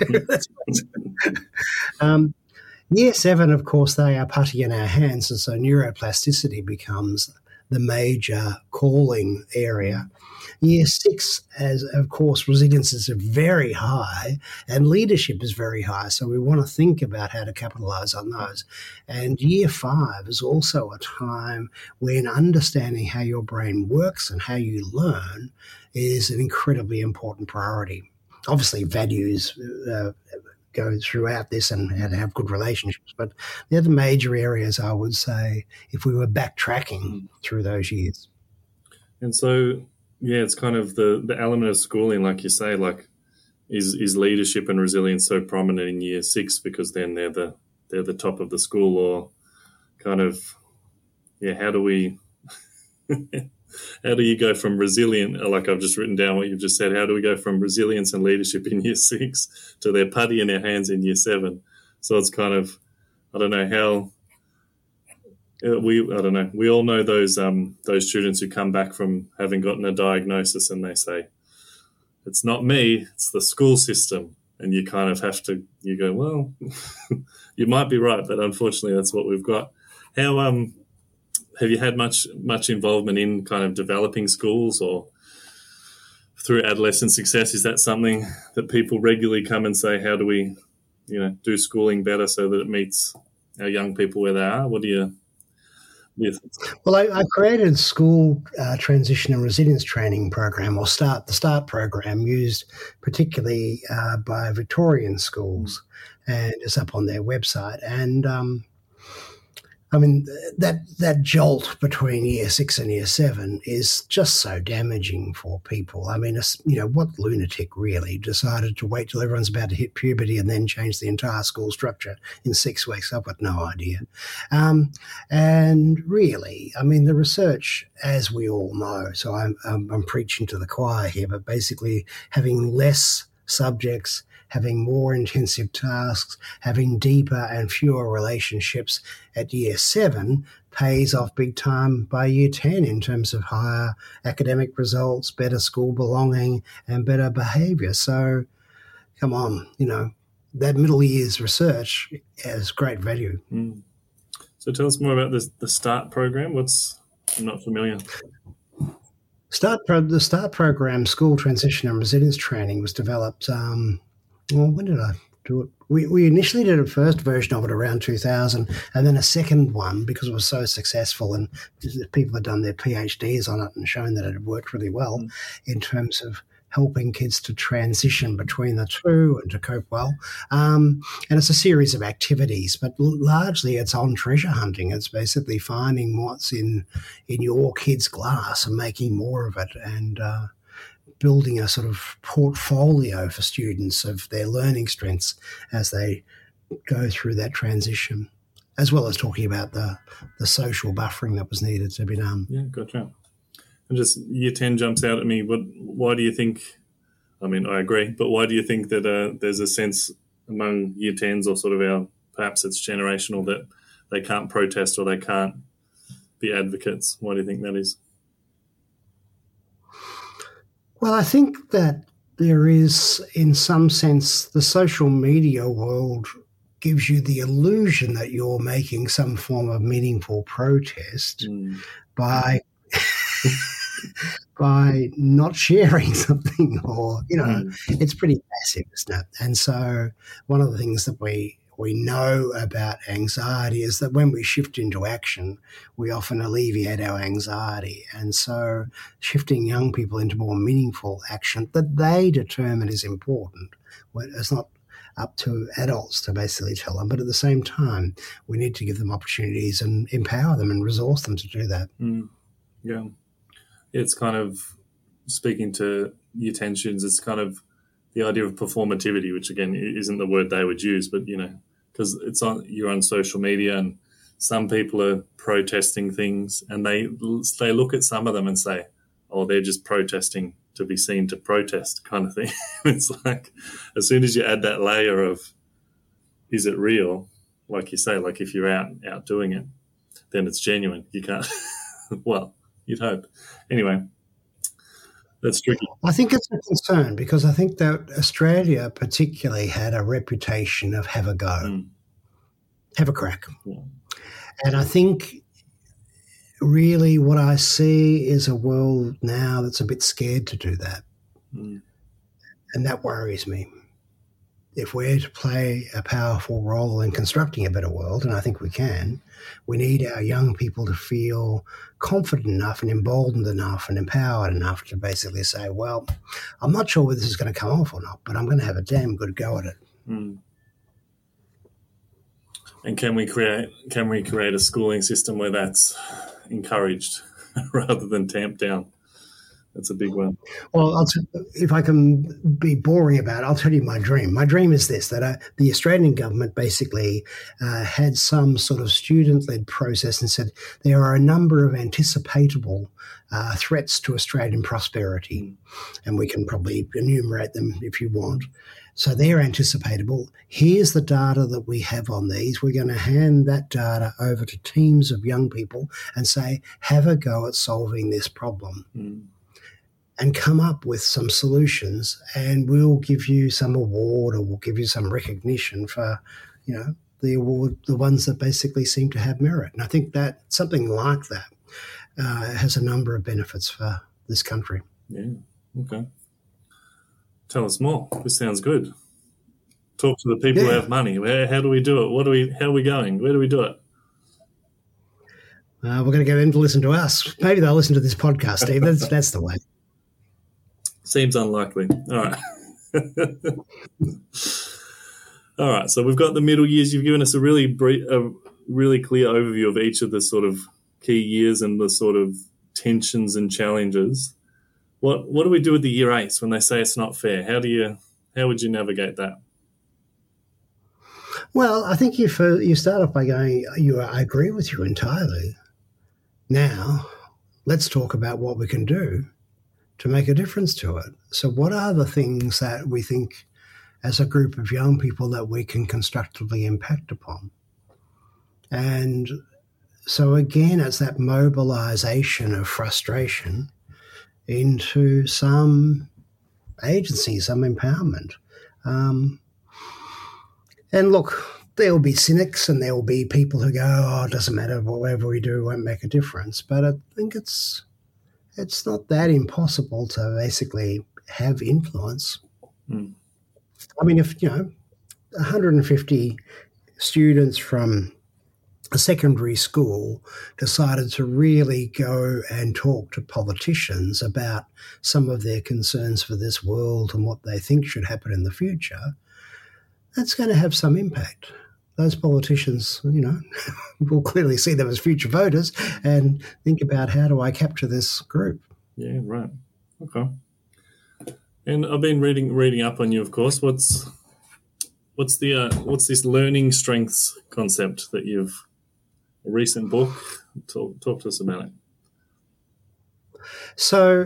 um, year seven, of course, they are putty in our hands. And so neuroplasticity becomes the major calling area. Year six, as of course, resilience is very high and leadership is very high. So we want to think about how to capitalize on those. And year five is also a time when understanding how your brain works and how you learn is an incredibly important priority. Obviously, values uh, go throughout this and, and have good relationships. But the other major areas, I would say, if we were backtracking through those years. And so, yeah, it's kind of the, the element of schooling, like you say, like is is leadership and resilience so prominent in year six because then they're the they're the top of the school, or kind of yeah? How do we how do you go from resilient? Like I've just written down what you've just said. How do we go from resilience and leadership in year six to their putty in their hands in year seven? So it's kind of I don't know how. We I don't know. We all know those um, those students who come back from having gotten a diagnosis and they say, "It's not me, it's the school system," and you kind of have to. You go, "Well, you might be right, but unfortunately, that's what we've got." How um have you had much much involvement in kind of developing schools or through adolescent success? Is that something that people regularly come and say, "How do we, you know, do schooling better so that it meets our young people where they are?" What do you Yes. Well, I, I created a school uh, transition and resilience training program, or START, the START program, used particularly uh, by Victorian schools, and it's up on their website. And um, I mean, that that jolt between year six and year seven is just so damaging for people. I mean, it's, you know, what lunatic really decided to wait till everyone's about to hit puberty and then change the entire school structure in six weeks? I've got no idea. Um, and really, I mean, the research, as we all know, so I'm, I'm, I'm preaching to the choir here, but basically having less subjects, having more intensive tasks, having deeper and fewer relationships at year seven pays off big time by year ten in terms of higher academic results, better school belonging, and better behaviour. So, come on, you know, that middle years research has great value. Mm. So tell us more about the, the START program. What's, I'm not familiar. START pro, the START program, School Transition and Resilience Training, was developed, um, well, when did I do it? We, we initially did a first version of it around two thousand, and then a second one because it was so successful and people had done their PhDs on it and shown that it had worked really well mm. in terms of helping kids to transition between the two and to cope well. Um, and it's a series of activities, but largely it's on treasure hunting. It's basically finding what's in in your kid's glass and making more of it, and uh, building a sort of portfolio for students of their learning strengths as they go through that transition, as well as talking about the, the social buffering that was needed to be done. Yeah, gotcha. And just year ten jumps out at me. What? Why do you think, I mean, I agree, but why do you think that uh, there's a sense among year tens or sort of our, perhaps it's generational, that they can't protest or they can't be advocates? Why do you think that is? Well, I think that there is, in some sense, the social media world gives you the illusion that you're making some form of meaningful protest mm. by by not sharing something, or, you know, mm. it's pretty passive, isn't it? And so one of the things that we we know about anxiety is that when we shift into action, we often alleviate our anxiety. And so shifting young people into more meaningful action that they determine is important. It's not up to adults to basically tell them, but at the same time, we need to give them opportunities and empower them and resource them to do that. Mm. Yeah. It's kind of, speaking to year ten students, it's kind of the idea of performativity, which again isn't the word they would use, but, you know, because it's on, you're on social media and some people are protesting things and they they look at some of them and say, oh, they're just protesting to be seen to protest, kind of thing. It's like, as soon as you add that layer of, is it real? Like you say, like if you're out out doing it, then it's genuine. You can't, well, you'd hope. Anyway, that's tricky. I think it's a concern because I think that Australia particularly had a reputation of have a go, mm. have a crack. Yeah. And I think really what I see is a world now that's a bit scared to do that. Mm. And that worries me. If we're to play a powerful role in constructing a better world, and I think we can, we need our young people to feel confident enough and emboldened enough and empowered enough to basically say, well, I'm not sure whether this is going to come off or not, but I'm going to have a damn good go at it. Mm. And can we create can we create a schooling system where that's encouraged rather than tamped down? That's a big one. Well, I'll t- if I can be boring about it, I'll tell you my dream. My dream is this, that uh, the Australian government basically uh, had some sort of student-led process and said there are a number of anticipatable uh, threats to Australian prosperity, and we can probably enumerate them if you want. So they're anticipatable. Here's the data that we have on these. We're going to hand that data over to teams of young people and say, have a go at solving this problem. Mm. And come up with some solutions, and we'll give you some award, or we'll give you some recognition for, you know, the award, the ones that basically seem to have merit. And I think that something like that uh, has a number of benefits for this country. Yeah. Okay. Tell us more. This sounds good. Talk to the people yeah. who have money. How, how do we do it? What do we? How are we going? Where do we do it? Uh, we're going to get them to listen to us. Maybe they'll listen to this podcast, Steve. That's that's the way. Seems unlikely. All right. All right. So we've got the middle years. You've given us a really brief, a really clear overview of each of the sort of key years and the sort of tensions and challenges. What what do we do with the year eights when they say it's not fair? How do you how would you navigate that? Well, I think you you start off by going, you I agree with you entirely. Now, let's talk about what we can do to make a difference to it. So what are the things that we think as a group of young people that we can constructively impact upon? And so again, it's that mobilization of frustration into some agency, some empowerment. Um, and look, there will be cynics and there will be people who go, oh, it doesn't matter, whatever we do won't make a difference. But I think it's it's not that impossible to basically have influence. Mm. I mean, if, you know, one hundred fifty students from a secondary school decided to really go and talk to politicians about some of their concerns for this world and what they think should happen in the future, that's going to have some impact. Those politicians, you know, will clearly see them as future voters and think about, how do I capture this group? Yeah, right. Okay. And I've been reading reading up on you, of course. What's what's the uh, what's this learning strengths concept that you've a recent book? Talk talk to us about it. So,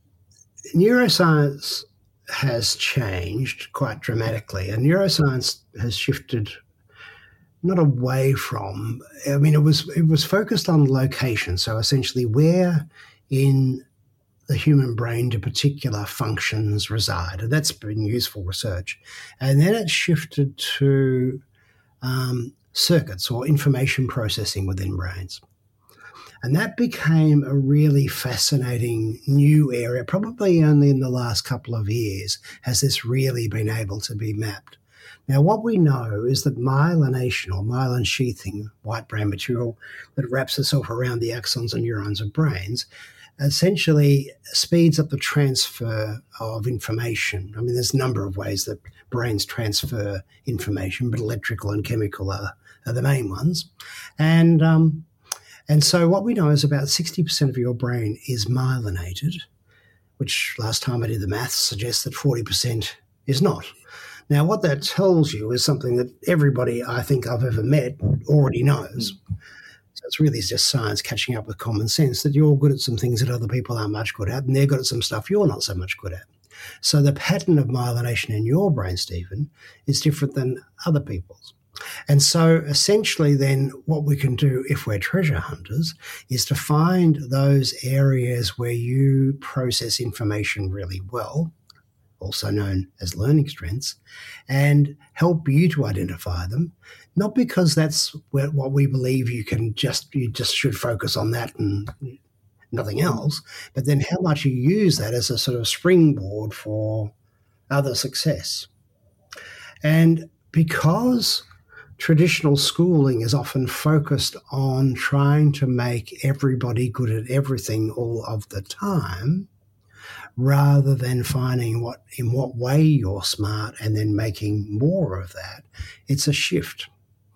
neuroscience has changed quite dramatically, and neuroscience has shifted not away from. I mean, it was it was focused on location. So essentially, where in the human brain do particular functions reside, and that's been useful research. And then it shifted to um, circuits or information processing within brains. And that became a really fascinating new area. Probably only in the last couple of years has this really been able to be mapped. Now, what we know is that myelination or myelin sheathing, white brain material that wraps itself around the axons and neurons of brains, essentially speeds up the transfer of information. I mean, there's a number of ways that brains transfer information, but electrical and chemical are, are the main ones. And um, and so what we know is about sixty percent of your brain is myelinated, which last time I did the maths suggests that forty percent is not. Now, what that tells you is something that everybody I think I've ever met already knows. So it's really just science catching up with common sense, that you're good at some things that other people aren't much good at, and they're good at some stuff you're not so much good at. So the pattern of myelination in your brain, Stephen, is different than other people's. And so essentially then what we can do if we're treasure hunters is to find those areas where you process information really well, also known as learning strengths, and help you to identify them, not because that's what we believe you can just, you just should focus on that and nothing else, but then how much you use that as a sort of springboard for other success. And because traditional schooling is often focused on trying to make everybody good at everything all of the time, rather than finding what in what way you're smart and then making more of that, it's a shift.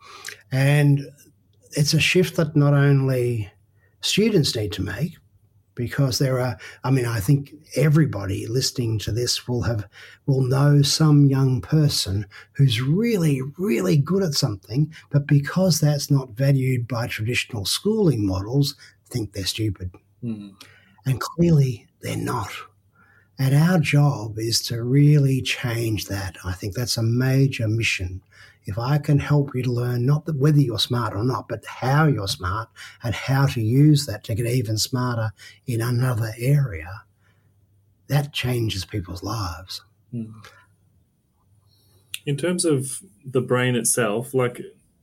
And it's a shift that not only students need to make, because there are, I mean, I think everybody listening to this will have, will know some young person who's really, really good at something, but because that's not valued by traditional schooling models, think they're stupid. Mm. And clearly they're not. And our job is to really change that. I think that's a major mission. If I can help you to learn not that whether you're smart or not, but how you're smart and how to use that to get even smarter in another area, that changes people's lives. In terms of the brain itself, like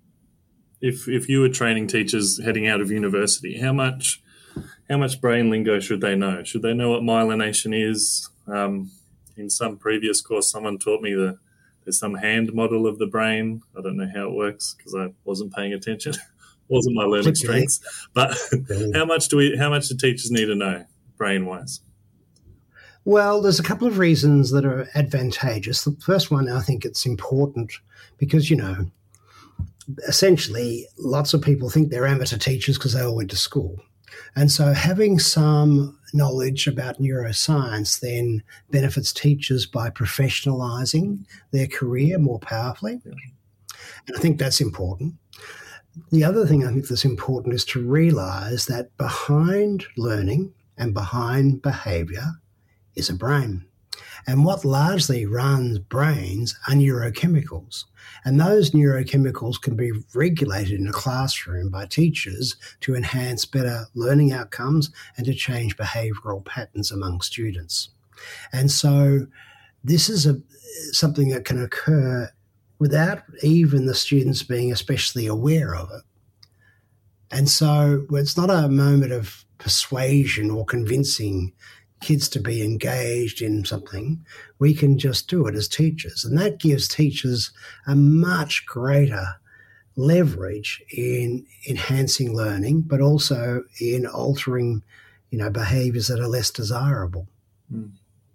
if if you were training teachers heading out of university, how much how much brain lingo should they know? Should they know what myelination is? Um, in some previous course, someone taught me the There's some hand model of the brain. I don't know how it works because I wasn't paying attention. Wasn't my learning strengths. But how much do we? How much do teachers need to know brain-wise? Well, there's a couple of reasons that are advantageous. The first one, I think it's important because, you know, essentially lots of people think they're amateur teachers because they all went to school. And so having some knowledge about neuroscience then benefits teachers by professionalising their career more powerfully. And I think that's important. The other thing I think that's important is to realise that behind learning and behind behaviour is a brain. And what largely runs brains are neurochemicals. And those neurochemicals can be regulated in a classroom by teachers to enhance better learning outcomes and to change behavioural patterns among students. And so this is a, something that can occur without even the students being especially aware of it. And so it's not a moment of persuasion or convincing kids to be engaged in something. We can just do it as teachers. And that gives teachers a much greater leverage in enhancing learning, but also in altering, you know, behaviours that are less desirable. Mm.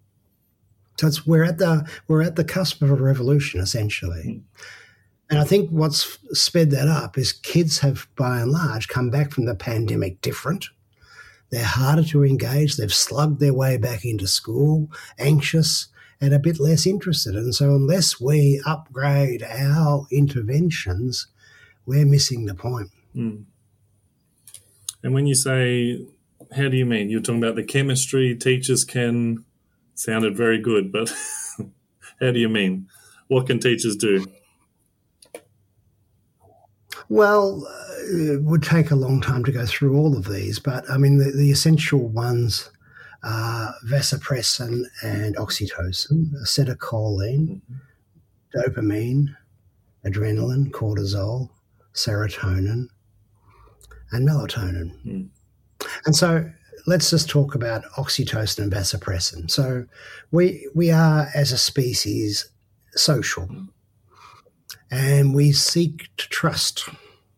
So it's, we're at the we're at the cusp of a revolution, essentially. Mm. And I think what's sped that up is kids have, by and large, come back from the pandemic different. They're harder to engage. They've slugged their way back into school, anxious and a bit less interested. And so unless we upgrade our interventions, we're missing the point. Mm. And when you say, how do you mean? You're talking about the chemistry teachers can, sounded very good, but how do you mean? What can teachers do? Well, it would take a long time to go through all of these, but I mean, the, the essential ones are vasopressin and oxytocin, acetylcholine, mm-hmm. dopamine, adrenaline, cortisol, serotonin, and melatonin. Mm. And so let's just talk about oxytocin and vasopressin. So we we are, as a species, social. Mm. And we seek to trust.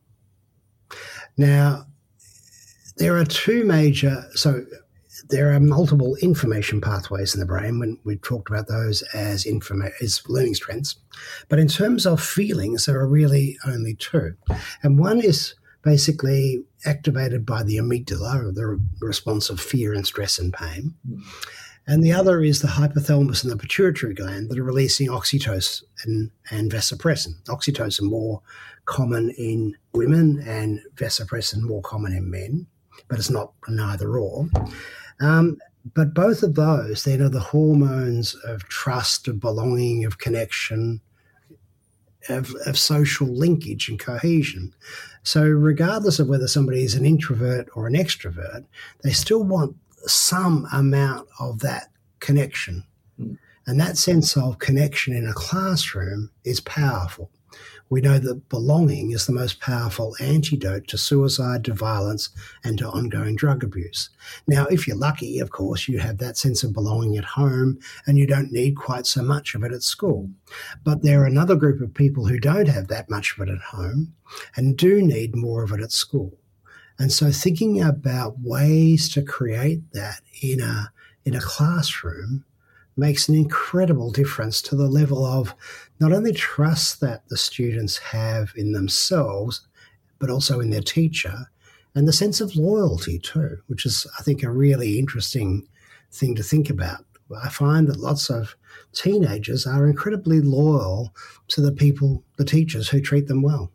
Now, there are two major, so there are multiple information pathways in the brain when we talked about those as, informa- as learning strengths. But in terms of feelings, there are really only two. And one is basically activated by the amygdala, or the response of fear and stress and pain. Mm. And the other is the hypothalamus and the pituitary gland that are releasing oxytocin and, and vasopressin. Oxytocin more common in women and vasopressin more common in men, but it's not neither or. Um, but both of those then are the hormones of trust, of belonging, of connection, of, of social linkage and cohesion. So regardless of whether somebody is an introvert or an extrovert, they still want some amount of that connection. Mm. And that sense of connection in a classroom is powerful. We know that belonging is the most powerful antidote to suicide, to violence, and to ongoing drug abuse. Now, if you're lucky, of course, you have that sense of belonging at home and you don't need quite so much of it at school. But there are another group of people who don't have that much of it at home and do need more of it at school. And so thinking about ways to create that in a in a classroom makes an incredible difference to the level of not only trust that the students have in themselves, but also in their teacher, and the sense of loyalty too, which is, I think, a really interesting thing to think about. I find that lots of teenagers are incredibly loyal to the people, the teachers who treat them well.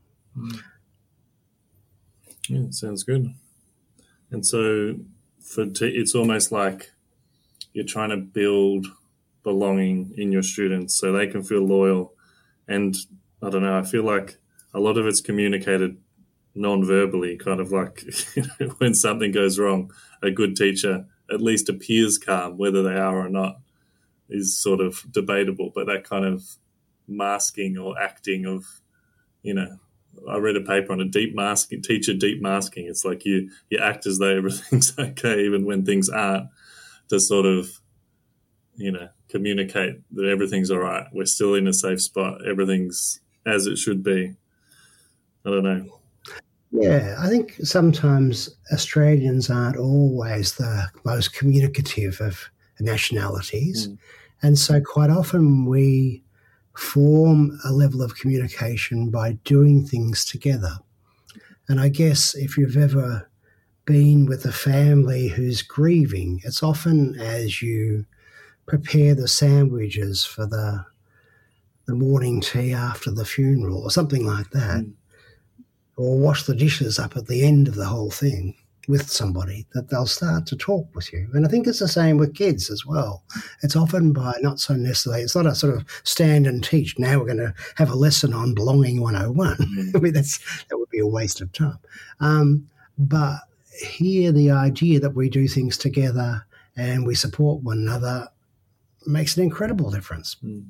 Yeah, sounds good. And so for t- it's almost like you're trying to build belonging in your students so they can feel loyal. And I don't know, I feel like a lot of it's communicated non-verbally, kind of like you know, when something goes wrong, a good teacher at least appears calm, whether they are or not is sort of debatable, but that kind of masking or acting of, you know, I read a paper on a deep masking, teacher deep masking. It's like you, you act as though everything's okay even when things aren't, to sort of, you know, communicate that everything's all right. We're still in a safe spot. Everything's as it should be. I don't know. Yeah, I think sometimes Australians aren't always the most communicative of nationalities. Mm. And so quite often we form a level of communication by doing things together. And I guess if you've ever been with a family who's grieving, it's often as you prepare the sandwiches for the, the morning tea after the funeral or something like that. Mm. Or wash the dishes up at the end of the whole thing with somebody, that they'll start to talk with you. And I think it's the same with kids as well. It's often by not so necessarily, it's not a sort of stand and teach. Now we're going to have a lesson on belonging one oh one. Mm. I mean, that's, that would be a waste of time. Um, but here the idea that we do things together and we support one another makes an incredible difference. Mm.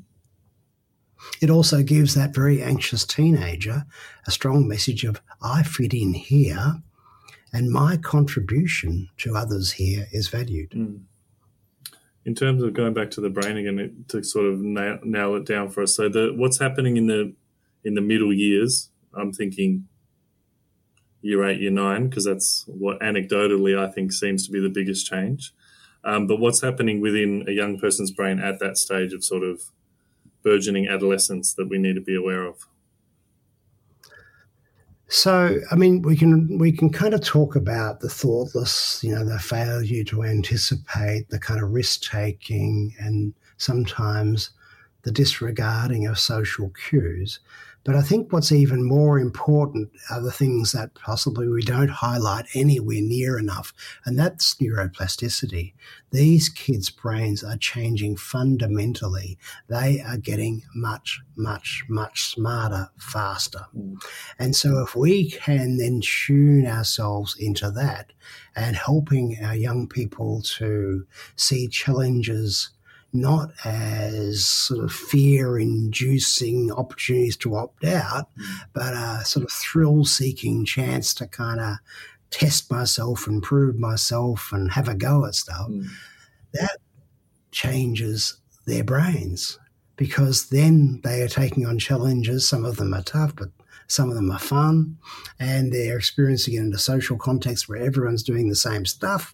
It also gives that very anxious teenager a strong message of, I fit in here and my contribution to others here is valued. Mm. In terms of going back to the brain again, to sort of nail, nail it down for us, so the, what's happening in the in the middle years, I'm thinking year eight, year nine, because that's what anecdotally I think seems to be the biggest change. Um, but what's happening within a young person's brain at that stage of sort of burgeoning adolescence that we need to be aware of? So, I mean, we can we can kind of talk about the thoughtless, you know, the failure to anticipate, the kind of risk-taking and sometimes the disregarding of social cues. But I think what's even more important are the things that possibly we don't highlight anywhere near enough, and that's neuroplasticity. These kids' brains are changing fundamentally. They are getting much, much, much smarter faster. Mm. And so if we can then tune ourselves into that and helping our young people to see challenges not as sort of fear-inducing opportunities to opt out, mm. but a sort of thrill-seeking chance to kind of test myself and prove myself and have a go at stuff, mm. that changes their brains, because then they are taking on challenges. Some of them are tough, but some of them are fun, and they're experiencing it in a social context where everyone's doing the same stuff,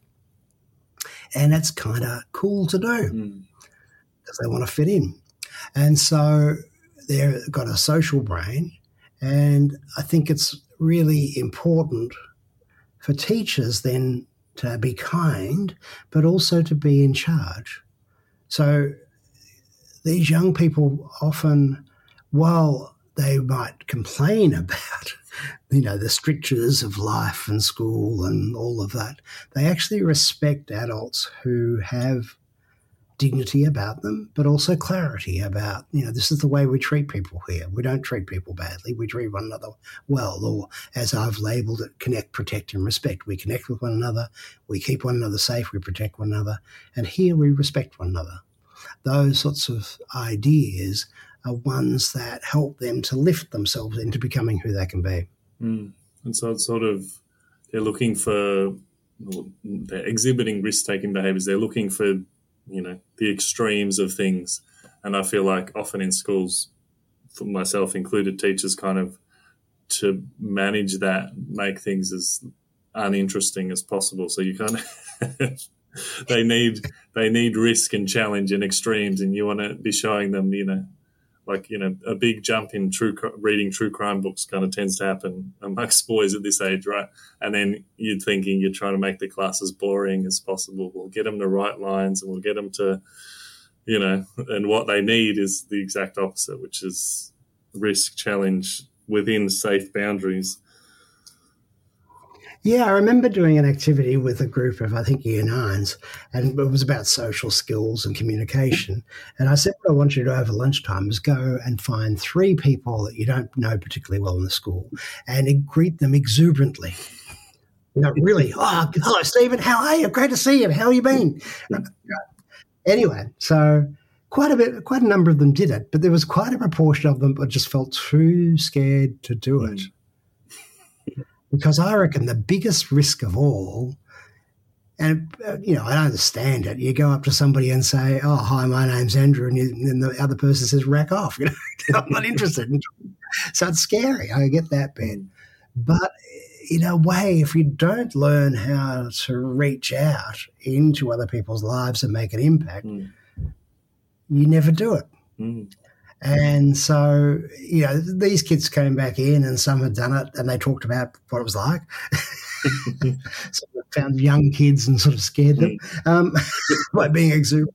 and it's kind of cool to do. Mm. Because they want to fit in. And so they've got a social brain, and I think it's really important for teachers then to be kind, but also to be in charge. So these young people often, while they might complain about, you know, the strictures of life and school and all of that, they actually respect adults who have dignity about them, but also clarity about, you know, this is the way we treat people here. We don't treat people badly. We treat one another well, or as I've labelled it, connect, protect and respect. We connect with one another. We keep one another safe. We protect one another. And here we respect one another. Those sorts of ideas are ones that help them to lift themselves into becoming who they can be. Mm. And so it's sort of, they're looking for, they're exhibiting risk-taking behaviours. They're looking for, you know, the extremes of things. And I feel like often in schools, for myself included, teachers kind of, to manage that, make things as uninteresting as possible. So you kind of, they need, they need risk and challenge and extremes, and you want to be showing them, you know, like, you know, a big jump in true reading true crime books kind of tends to happen amongst boys at this age, right? And then you're thinking you're trying to make the class as boring as possible. We'll get them to write lines and we'll get them to, you know, and what they need is the exact opposite, which is risk, challenge within safe boundaries. Yeah, I remember doing an activity with a group of, I think, year nines, and it was about social skills and communication. And I said, what I want you to do over lunchtime is go and find three people that you don't know particularly well in the school and greet them exuberantly. You know, really, oh, hello, Stephen, how are you? Great to see you. How have you been? Anyway, so quite a bit, quite a number of them did it, but there was quite a proportion of them that just felt too scared to do it. Because I reckon the biggest risk of all, and, uh, you know, I understand it. You go up to somebody and say, oh, hi, my name's Andrew, and, you, and the other person says, rack off. You know, I'm not interested. So it's scary. I get that bit. But in a way, if you don't learn how to reach out into other people's lives and make an impact, mm. you never do it. Mm. And so, you know, these kids came back in and some had done it and they talked about what it was like. So I found young kids and sort of scared them um, by being exuberant.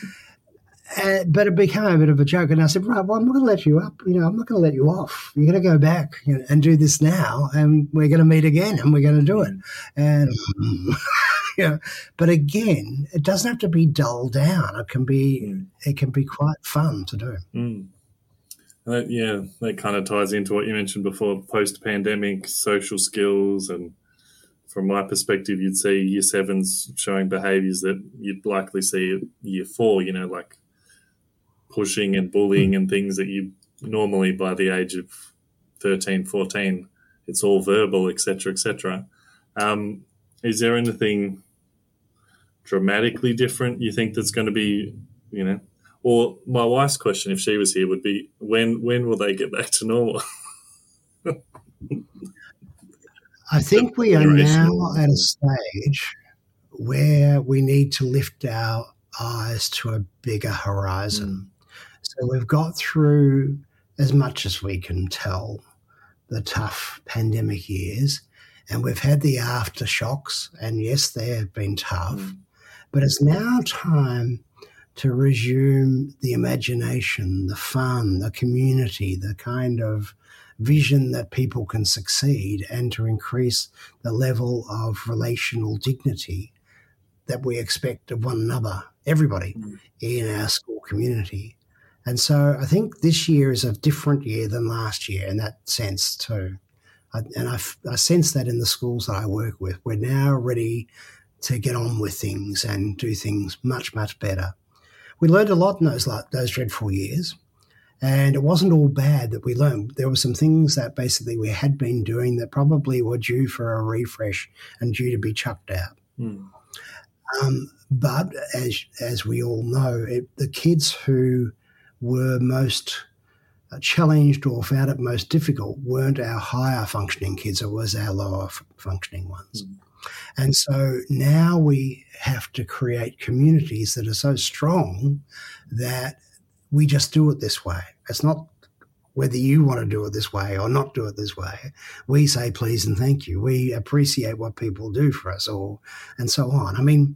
Uh, but it became a bit of a joke. And I said, right, well, I'm not going to let you up. You know, I'm not going to let you off. You're going to go back you know, and do this now and we're going to meet again and we're going to do it. And, you know, but again, it doesn't have to be dulled down. It can be, mm. it can be quite fun to do. Mm. That, yeah, that kind of ties into what you mentioned before, post-pandemic social skills. And from my perspective, you'd see year sevens showing behaviours that you'd likely see at year four, you know, like pushing and bullying and things that you normally by the age of thirteen, fourteen, it's all verbal, et cetera, et cetera. Um, is there anything dramatically different you think that's going to be, you know, or my wife's question, if she was here, would be when when will they get back to normal? I think we are now at a stage where we need to lift our eyes to a bigger horizon. Mm. So we've got through, as much as we can tell, the tough pandemic years, and we've had the aftershocks, and yes, they have been tough, mm. but it's now time to resume the imagination, the fun, the community, the kind of vision that people can succeed, and to increase the level of relational dignity that we expect of one another, everybody mm. in our school community. And so I think this year is a different year than last year in that sense too. I, and I, I sense that in the schools that I work with. We're now ready to get on with things and do things much, much better. We learned a lot in those, those dreadful years, and it wasn't all bad that we learned. There were some things that basically we had been doing that probably were due for a refresh and due to be chucked out. Mm. Um, but as as we all know, it, the kids who were most challenged or found it most difficult weren't our higher functioning kids, it was our lower f- functioning ones. Mm. And so now we have to create communities that are so strong that we just do it this way. It's not whether you want to do it this way or not do it this way. We say please and thank you. We appreciate what people do for us, or and so on. I mean,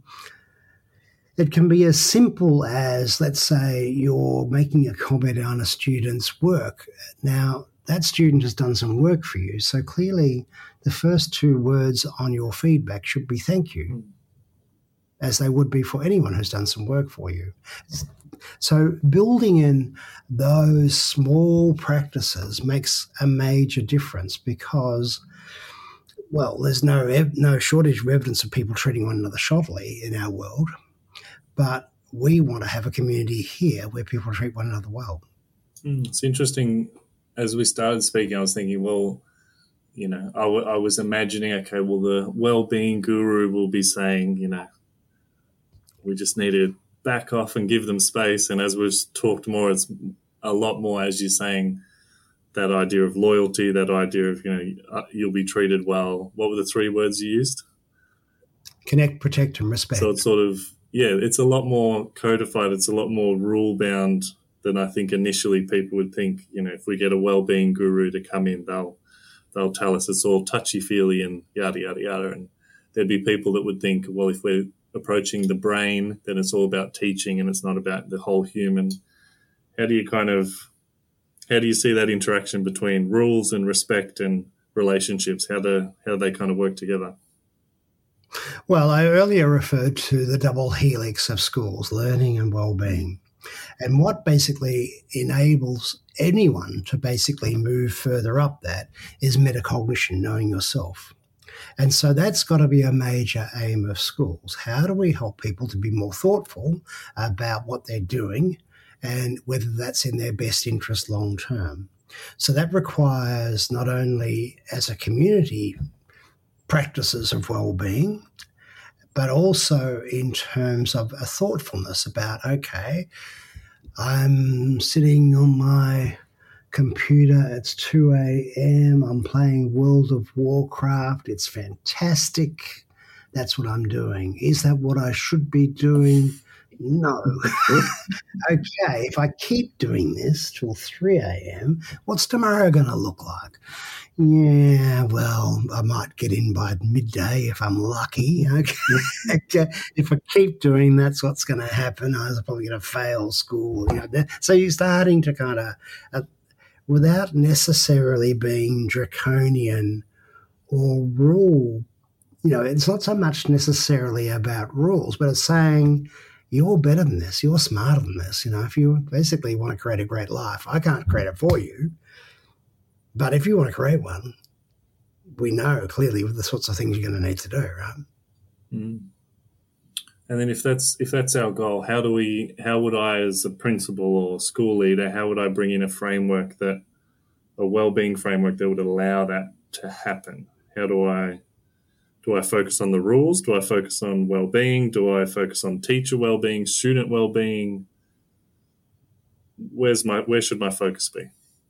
it can be as simple as, let's say, you're making a comment on a student's work. Now, that student has done some work for you, so clearly the first two words on your feedback should be thank you, as they would be for anyone who's done some work for you. So building in those small practices makes a major difference because, well, there's no no shortage of evidence of people treating one another shoddily in our world, but we want to have a community here where people treat one another well. Mm, it's interesting. As we started speaking, I was thinking, well, you know, I, w- I was imagining, okay, well, the well-being guru will be saying, you know, we just need to back off and give them space. And as we've talked more, it's a lot more, as you're saying, that idea of loyalty, that idea of, you know, you'll be treated well. What were the three words you used? Connect, protect, and respect. So it's sort of, yeah, it's a lot more codified. It's a lot more rule-bound than I think initially people would think. You know, if we get a well-being guru to come in, they'll they'll tell us it's all touchy-feely and yada, yada, yada. And there'd be people that would think, well, if we're approaching the brain, then it's all about teaching and it's not about the whole human. How do you kind of, how do you see that interaction between rules and respect and relationships? How do, how do they kind of work together? Well, I earlier referred to the double helix of schools, learning and well-being. And what basically enables anyone to basically move further up that is metacognition, knowing yourself. And so that's got to be a major aim of schools. How do we help people to be more thoughtful about what they're doing and whether that's in their best interest long term? So that requires not only as a community practices of well-being, but also in terms of a thoughtfulness about, okay, I'm sitting on my computer, it's two a.m., I'm playing World of Warcraft, it's fantastic, that's what I'm doing. Is that what I should be doing? No. Okay, if I keep doing this till three a.m., what's tomorrow going to look like? Yeah, well, I might get in by midday if I'm lucky. Okay. Okay. If I keep doing that's what's going to happen. I was probably going to fail school. You know. So you're starting to kind of, uh, without necessarily being draconian or rule, you know, it's not so much necessarily about rules, but it's saying, you're better than this. You're smarter than this. You know, if you basically want to create a great life, I can't create it for you. But if you want to create one, we know clearly the sorts of things you're going to need to do, right? Mm. And then if that's if that's our goal, how do we? How would I, as a principal or school leader, how would I bring in a framework that, a well-being framework that would allow that to happen? How do I? Do I focus on the rules? Do I focus on well-being? Do I focus on teacher well-being, student well-being? Where's my where should my focus be?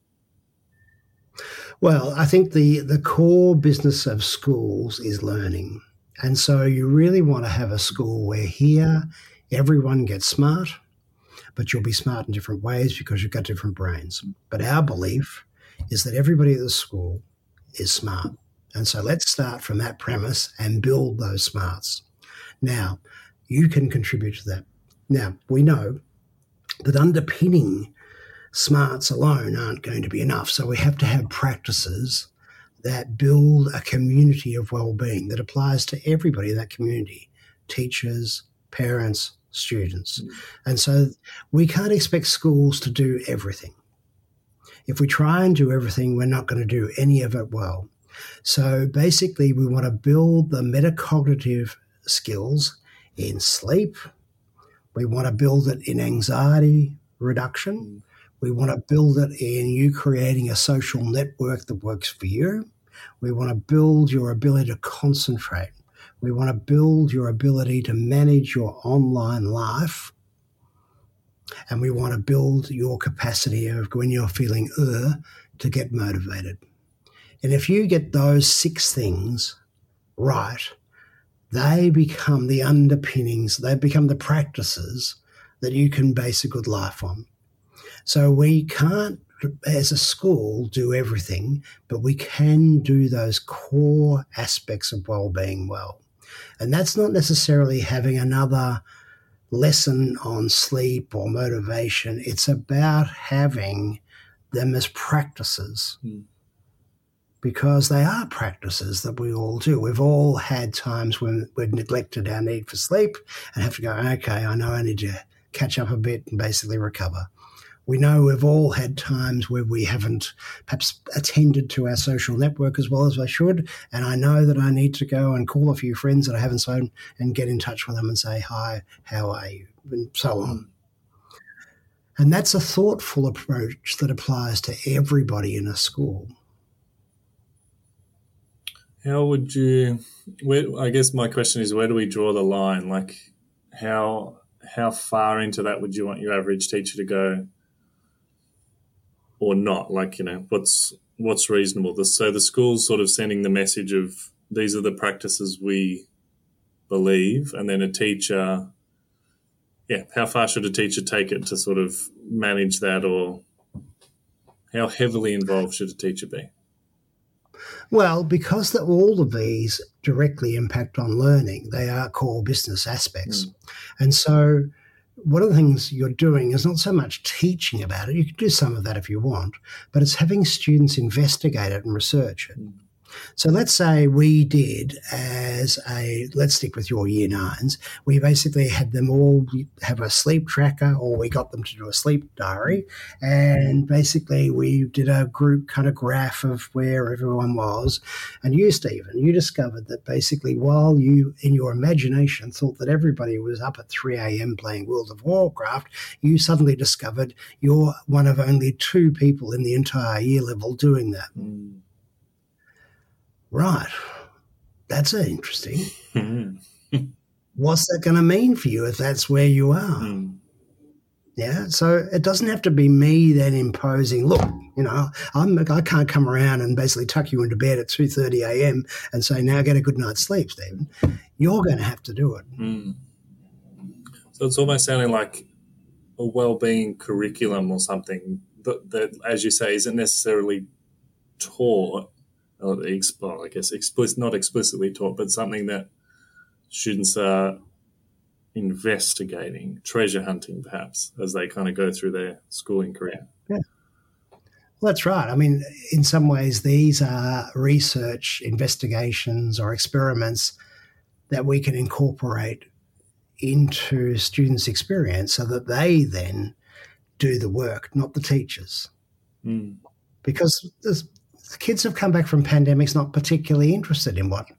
Well, I think the, the core business of schools is learning. And so you really want to have a school where here everyone gets smart, but you'll be smart in different ways because you've got different brains. But our belief is that everybody at the school is smart. And so let's start from that premise and build those smarts. Now, you can contribute to that. Now, we know that underpinning smarts alone aren't going to be enough. So we have to have practices that build a community of well-being that applies to everybody in that community, teachers, parents, students. Mm. And so we can't expect schools to do everything. If we try and do everything, we're not going to do any of it well. So basically, we want to build the metacognitive skills in sleep. We want to build it in anxiety reduction. We want to build it in you creating a social network that works for you. We want to build your ability to concentrate. We want to build your ability to manage your online life. And we want to build your capacity of when you're feeling uh, to get motivated. And if you get those six things right, they become the underpinnings, they become the practices that you can base a good life on. So we can't, as a school, do everything, but we can do those core aspects of well-being well. And that's not necessarily having another lesson on sleep or motivation. It's about having them as practices. Mm. Because they are practices that we all do. We've all had times when we've neglected our need for sleep and have to go, okay, I know I need to catch up a bit and basically recover. We know we've all had times where we haven't perhaps attended to our social network as well as I should, and I know that I need to go and call a few friends that I haven't seen and get in touch with them and say, hi, how are you, and so on. And that's a thoughtful approach that applies to everybody in a school. How would you, where, I guess my question is, where do we draw the line? Like how how far into that would you want your average teacher to go or not? Like, you know, what's what's reasonable? So the school's sort of sending the message of these are the practices we believe, and then a teacher yeah, how far should a teacher take it to sort of manage that, or how heavily involved should a teacher be? Well, because the, all of these directly impact on learning, they are core business aspects. Mm. And so one of the things you're doing is not so much teaching about it. You can do some of that if you want, but it's having students investigate it and research it. Mm. So let's say we did as a, let's stick with your year nines, we basically had them all have a sleep tracker, or we got them to do a sleep diary, and basically we did a group kind of graph of where everyone was. And you, Stephen, you discovered that basically while you, in your imagination, thought that everybody was up at three a.m. playing World of Warcraft, you suddenly discovered you're one of only two people in the entire year level doing that. Mm. Right. That's interesting. Mm-hmm. What's that going to mean for you if that's where you are? Mm. Yeah. So it doesn't have to be me then imposing, look, you know, I'm, I can't come around and basically tuck you into bed at two thirty a.m. and say, now get a good night's sleep, Stephen. You're going to have to do it. Mm. So it's almost sounding like a well-being curriculum or something that, that as you say, isn't necessarily taught. Well, I guess explicit, not explicitly taught, but something that students are investigating, treasure hunting perhaps, as they kind of go through their schooling career. Yeah. Well, that's right. I mean, in some ways, these are research investigations or experiments that we can incorporate into students' experience so that they then do the work, not the teachers. Mm. Because there's The kids have come back from pandemics not particularly interested in what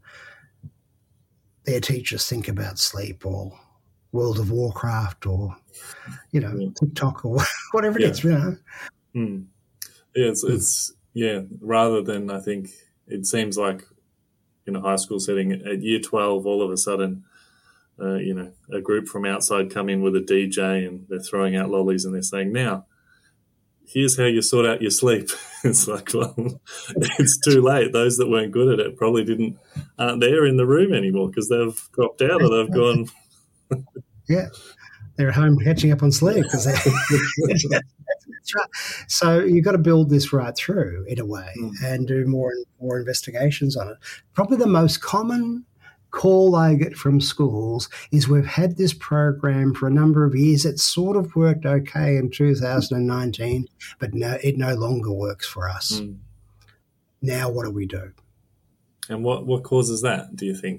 their teachers think about sleep or World of Warcraft or, you know, yeah. TikTok or whatever it yeah. is, you know. Mm. Yeah, it's, it's, yeah, rather than, I think, it seems like in a high school setting at year twelve, all of a sudden, uh, you know, a group from outside come in with a D J and they're throwing out lollies and they're saying, now, here's how you sort out your sleep. It's like, well, it's too late. Those that weren't good at it probably didn't aren't there in the room anymore because they've dropped out or they've gone. Yeah, they're at home catching up on sleep. Because that's right. So you've got to build this right through in a way mm. and do more and more investigations on it. Probably the most common call I get from schools is we've had this program for a number of years. It sort of worked okay in two thousand nineteen, but no, it no longer works for us. Mm. Now what do we do? And what, what causes that, do you think?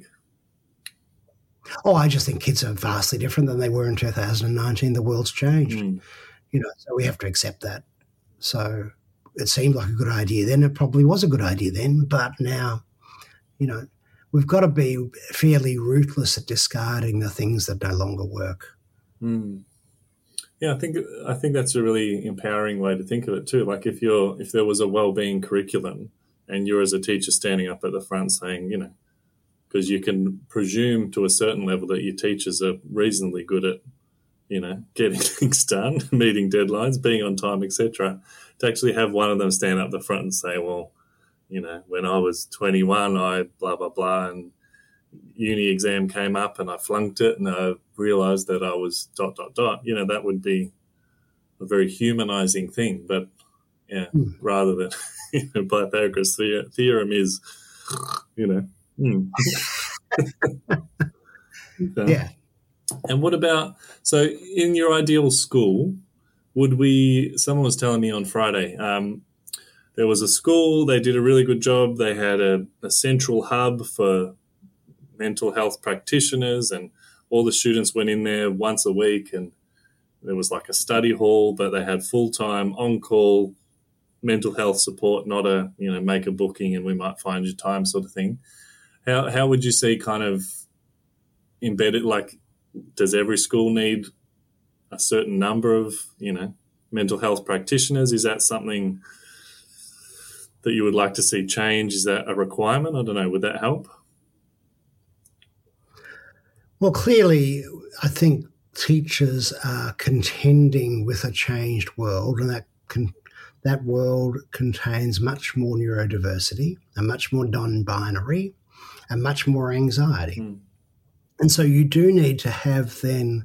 Oh, I just think kids are vastly different than they were in two thousand nineteen. The world's changed. Mm. You know, so we have to accept that. So it seemed like a good idea then. It probably was a good idea then, but now, you know, we've got to be fairly ruthless at discarding the things that no longer work. Mm. Yeah, I think I think that's a really empowering way to think of it too. Like if you're if there was a wellbeing curriculum and you're as a teacher standing up at the front saying, you know, because you can presume to a certain level that your teachers are reasonably good at, you know, getting things done, meeting deadlines, being on time, et cetera. To actually have one of them stand up the front and say, well, you know, when I was twenty-one, I blah, blah, blah, and uni exam came up and I flunked it and I realised that I was dot, dot, dot. You know, that would be a very humanising thing. But, yeah, mm. rather than, you know, Pythagoras' theorem is, you know. Mm. Okay. Yeah. And what about, so in your ideal school, would we, someone was telling me on Friday, um, there was a school, they did a really good job. They had a, a central hub for mental health practitioners and all the students went in there once a week and there was like a study hall, but they had full-time on-call mental health support, not a, you know, make a booking and we might find your time sort of thing. How how would you see kind of embedded, like does every school need a certain number of, you know, mental health practitioners? Is that something that you would like to see change? Is that a requirement? I don't know. Would that help? Well, clearly, I think teachers are contending with a changed world, and that con- that world contains much more neurodiversity and much more non-binary and much more anxiety. Mm. And so you do need to have then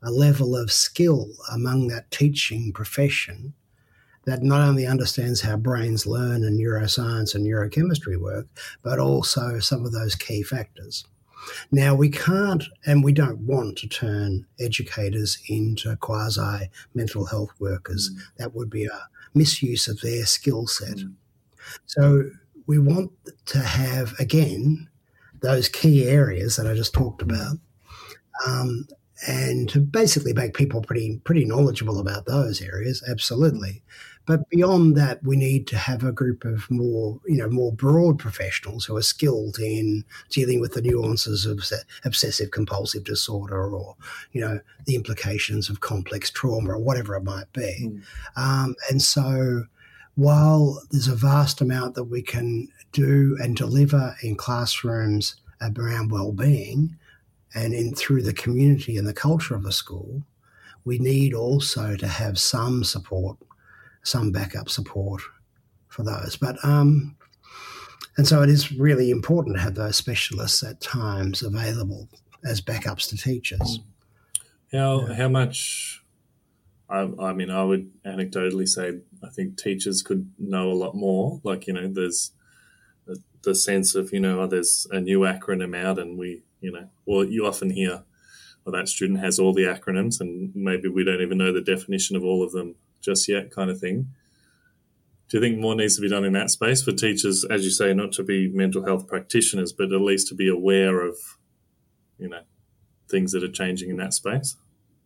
a level of skill among that teaching profession that not only understands how brains learn and neuroscience and neurochemistry work, but also some of those key factors. Now, we can't and we don't want to turn educators into quasi-mental health workers. Mm. That would be a misuse of their skill set. Mm. So we want to have, again, those key areas that I just talked about, um, and to basically make people pretty pretty knowledgeable about those areas, absolutely. But beyond that, we need to have a group of more, you know, more broad professionals who are skilled in dealing with the nuances of obsessive compulsive disorder, or, you know, the implications of complex trauma, or whatever it might be. Mm. Um, and so while there's a vast amount that we can do and deliver in classrooms around well-being and in through the community and the culture of the school, we need also to have some support, some backup support for those. But um, and so it is really important to have those specialists at times available as backups to teachers. How how much? I, I mean, I would anecdotally say I think teachers could know a lot more. Like, you know, there's the, the sense of, you know, oh, there's a new acronym out, and we, you know, well, you often hear, well, that student has all the acronyms, and maybe we don't even know the definition of all of them just yet, kind of thing. Do you think more needs to be done in that space for teachers, as you say, not to be mental health practitioners, but at least to be aware of, you know, things that are changing in that space?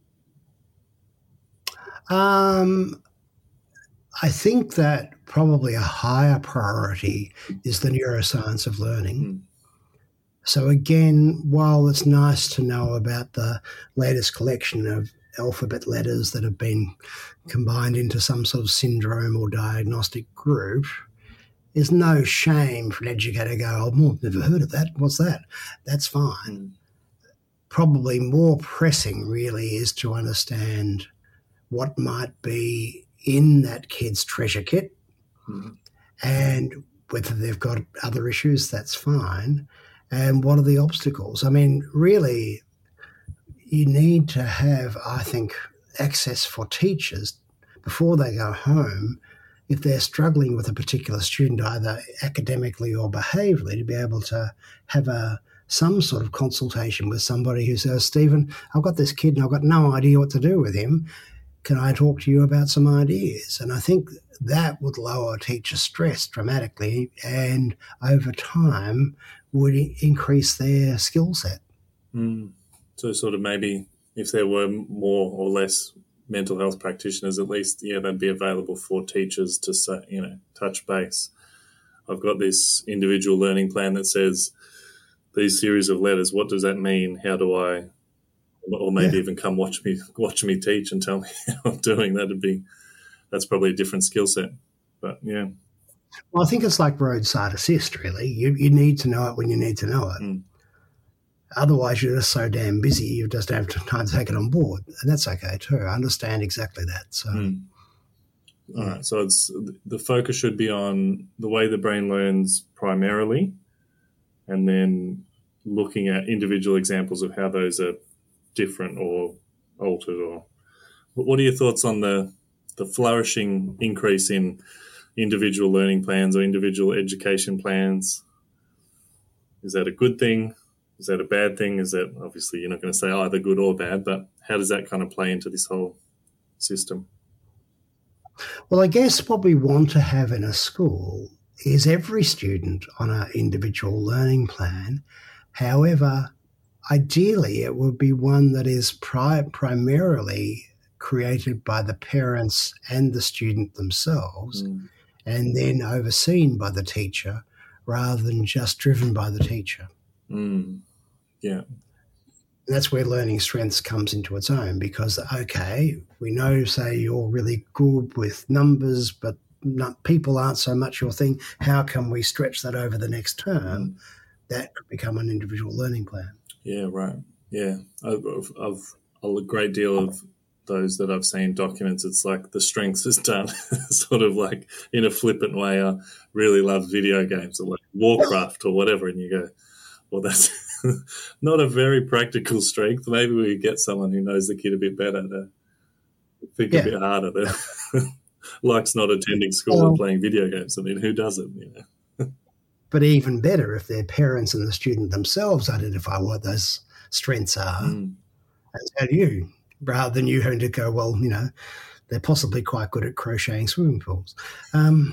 Um, I think that probably a higher priority is the neuroscience of learning. Mm. So again, while it's nice to know about the latest collection of alphabet letters that have been combined into some sort of syndrome or diagnostic group, there's no shame for an educator to go, oh, I've never heard of that. What's that? That's fine. Mm. Probably more pressing really is to understand what might be in that kid's treasure kit, mm. and whether they've got other issues, that's fine. And what are the obstacles? I mean, really, you need to have, I think, access for teachers before they go home, if they're struggling with a particular student, either academically or behaviourally, to be able to have a some sort of consultation with somebody who says, Stephen, I've got this kid and I've got no idea what to do with him. Can I talk to you about some ideas? And I think that would lower teacher stress dramatically, and over time would increase their skill set. Mm. So sort of maybe if there were more or less mental health practitioners, at least, yeah, they'd be available for teachers to say, you know, touch base. I've got this individual learning plan that says these series of letters. What does that mean? How do I, or maybe yeah. even come watch me watch me teach and tell me how I'm doing. That'd be, that's probably a different skill set. But yeah. Well, I think it's like roadside assist, really. You you need to know it when you need to know it. Mm. Otherwise, you're just so damn busy, you just don't have time to take it on board. And that's okay too. I understand exactly that. So, mm. All right. So it's the focus should be on the way the brain learns primarily, and then looking at individual examples of how those are different or altered. Or what are your thoughts on the the flourishing increase in individual learning plans or individual education plans? Is that a good thing? Is that a bad thing? Is that, obviously you're not going to say either good or bad, but how does that kind of play into this whole system? Well, I guess what we want to have in a school is every student on an individual learning plan. However, ideally it would be one that is pri- primarily created by the parents and the student themselves, mm. and then overseen by the teacher rather than just driven by the teacher. Mm. Yeah. And that's where learning strengths comes into its own, because, okay, we know, say, you're really good with numbers, but not, people aren't so much your thing. How can we stretch that over the next term? That could become an individual learning plan. Yeah, right. Yeah. I've, I've a great deal of those that I've seen documents, it's like the strengths is done sort of like in a flippant way. I really love video games or like Warcraft or whatever, and you go, well, that's not a very practical strength. Maybe we get someone who knows the kid a bit better to think yeah. a bit harder. Than likes not attending school well, and playing video games. I mean, who doesn't? You know? But even better if their parents and the student themselves identify what those strengths are mm. and tell you, rather than you having to go, well, you know, they're possibly quite good at crocheting swimming pools. Um,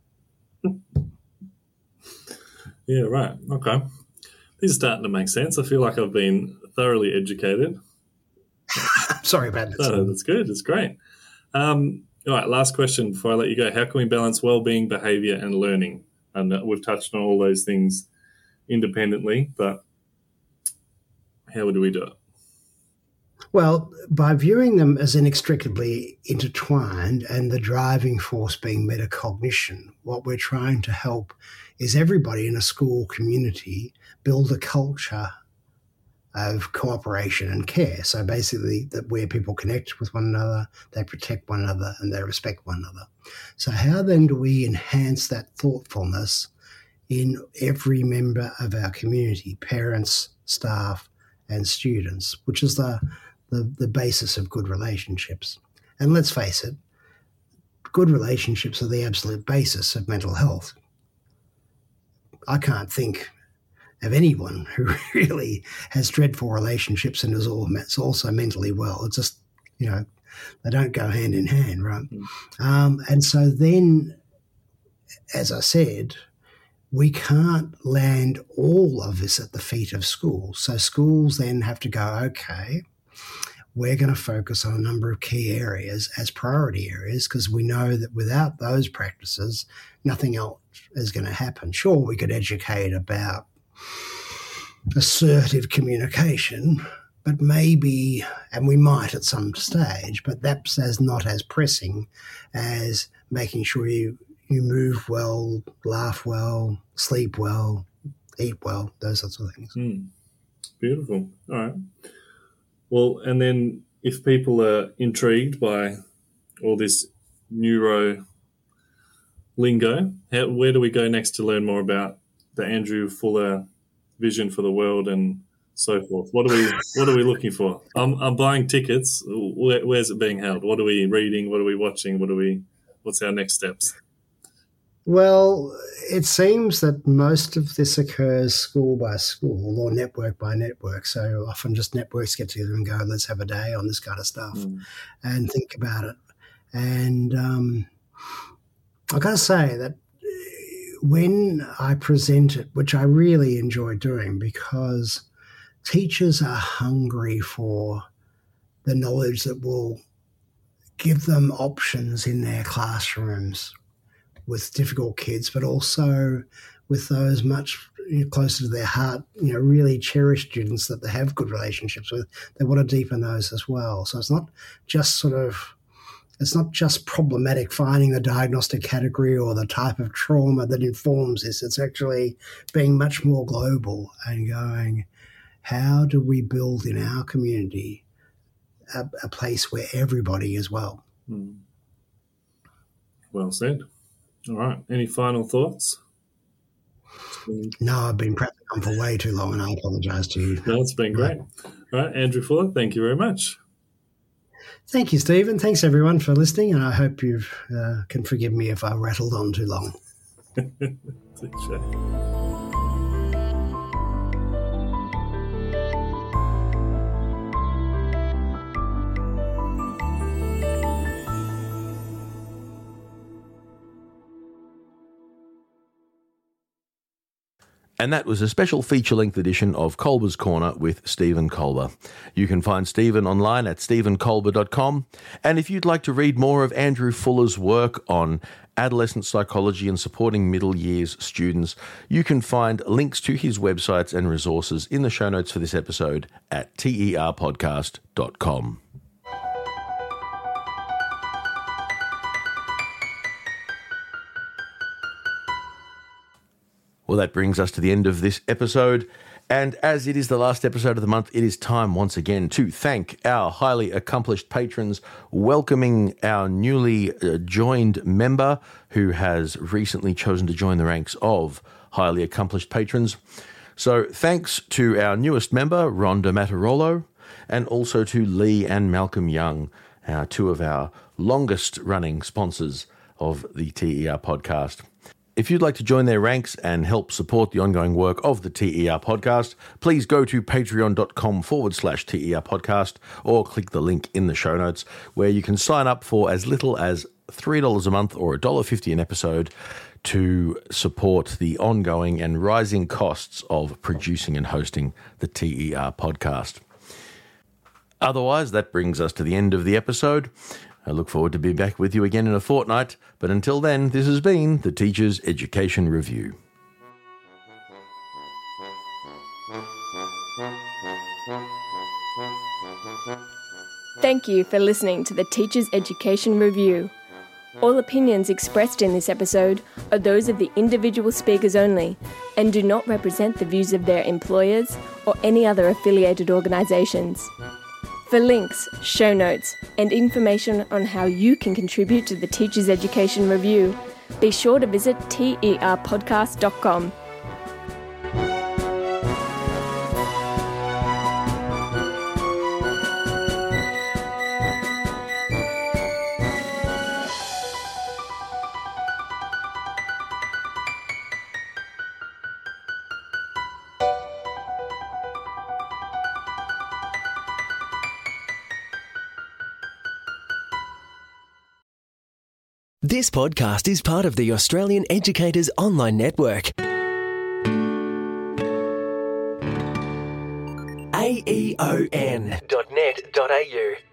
yeah, right. Okay. This is starting to make sense. I feel like I've been thoroughly educated. Sorry about that. No, that's good. It's great. Um, all right, last question before I let you go. How can we balance well-being, behaviour and learning? And we've touched on all those things independently, but how do we do it? Well, by viewing them as inextricably intertwined and the driving force being metacognition, what we're trying to help is everybody in a school community build a culture of cooperation and care. So basically that where people connect with one another, they protect one another and they respect one another. So how then do we enhance that thoughtfulness in every member of our community, parents, staff and students, which is the, the, the basis of good relationships. And let's face it, good relationships are the absolute basis of mental health. I can't think of anyone who really has dreadful relationships and is also mentally well. It's just, you know, they don't go hand in hand, right? Mm. Um, and so then, as I said, we can't land all of this at the feet of schools. So schools then have to go, okay, we're going to focus on a number of key areas as priority areas because we know that without those practices, nothing else is going to happen. Sure, we could educate about assertive communication, but maybe, and we might at some stage, but that's as not as pressing as making sure you, you move well, laugh well, sleep well, eat well, those sorts of things. Mm. Beautiful. All right. Well, and then if people are intrigued by all this neuro lingo, how, where do we go next to learn more about the Andrew Fuller vision for the world and so forth? What are we What are we looking for? I'm I'm buying tickets. Where, where's it being held? What are we reading? What are we watching? What are we? What's our next steps? Well, it seems that most of this occurs school by school or network by network. So often just networks get together and go, let's have a day on this kind of stuff mm. and think about it. And um, I've got to say that when I present it, which I really enjoy doing because teachers are hungry for the knowledge that will give them options in their classrooms with difficult kids, but also with those much you know, closer to their heart, you know, really cherished students that they have good relationships with. They want to deepen those as well. So it's not just sort of It's not just problematic finding the diagnostic category or the type of trauma that informs this. It's actually being much more global and going, how do we build in our community a, a place where everybody is well? Hmm. Well said. All right. Any final thoughts? No, I've been prepping on for way too long and I apologise to you. No, it's been great. All right, Andrew Fuller, thank you very much. Thank you, Stephen. Thanks, everyone, for listening, and I hope you uh, can forgive me if I rattled on too long. And that was a special feature-length edition of Kolber's Corner with Stephen Kolber. You can find Stephen online at stephen kolber dot com. And if you'd like to read more of Andrew Fuller's work on adolescent psychology and supporting middle years students, you can find links to his websites and resources in the show notes for this episode at T E R podcast dot com. Well, that brings us to the end of this episode. And as it is the last episode of the month, it is time once again to thank our highly accomplished patrons, welcoming our newly uh, joined member who has recently chosen to join the ranks of highly accomplished patrons. So thanks to our newest member, Rhonda Matarolo, and also to Lee and Malcolm Young, our two of our longest-running sponsors of the T E R podcast. If you'd like to join their ranks and help support the ongoing work of the T E R podcast, please go to patreon.com forward slash TER podcast or click the link in the show notes where you can sign up for as little as three dollars a month or one dollar fifty an episode to support the ongoing and rising costs of producing and hosting the T E R podcast. Otherwise, that brings us to the end of the episode. I look forward to being back with you again in a fortnight, but until then, this has been the Teachers Education Review. Thank you for listening to the Teachers Education Review. All opinions expressed in this episode are those of the individual speakers only and do not represent the views of their employers or any other affiliated organisations. For links, show notes, and information on how you can contribute to the Teachers Education Review, be sure to visit T E R podcast dot com. This podcast is part of the Australian Educators Online Network. A E O N dot net dot A U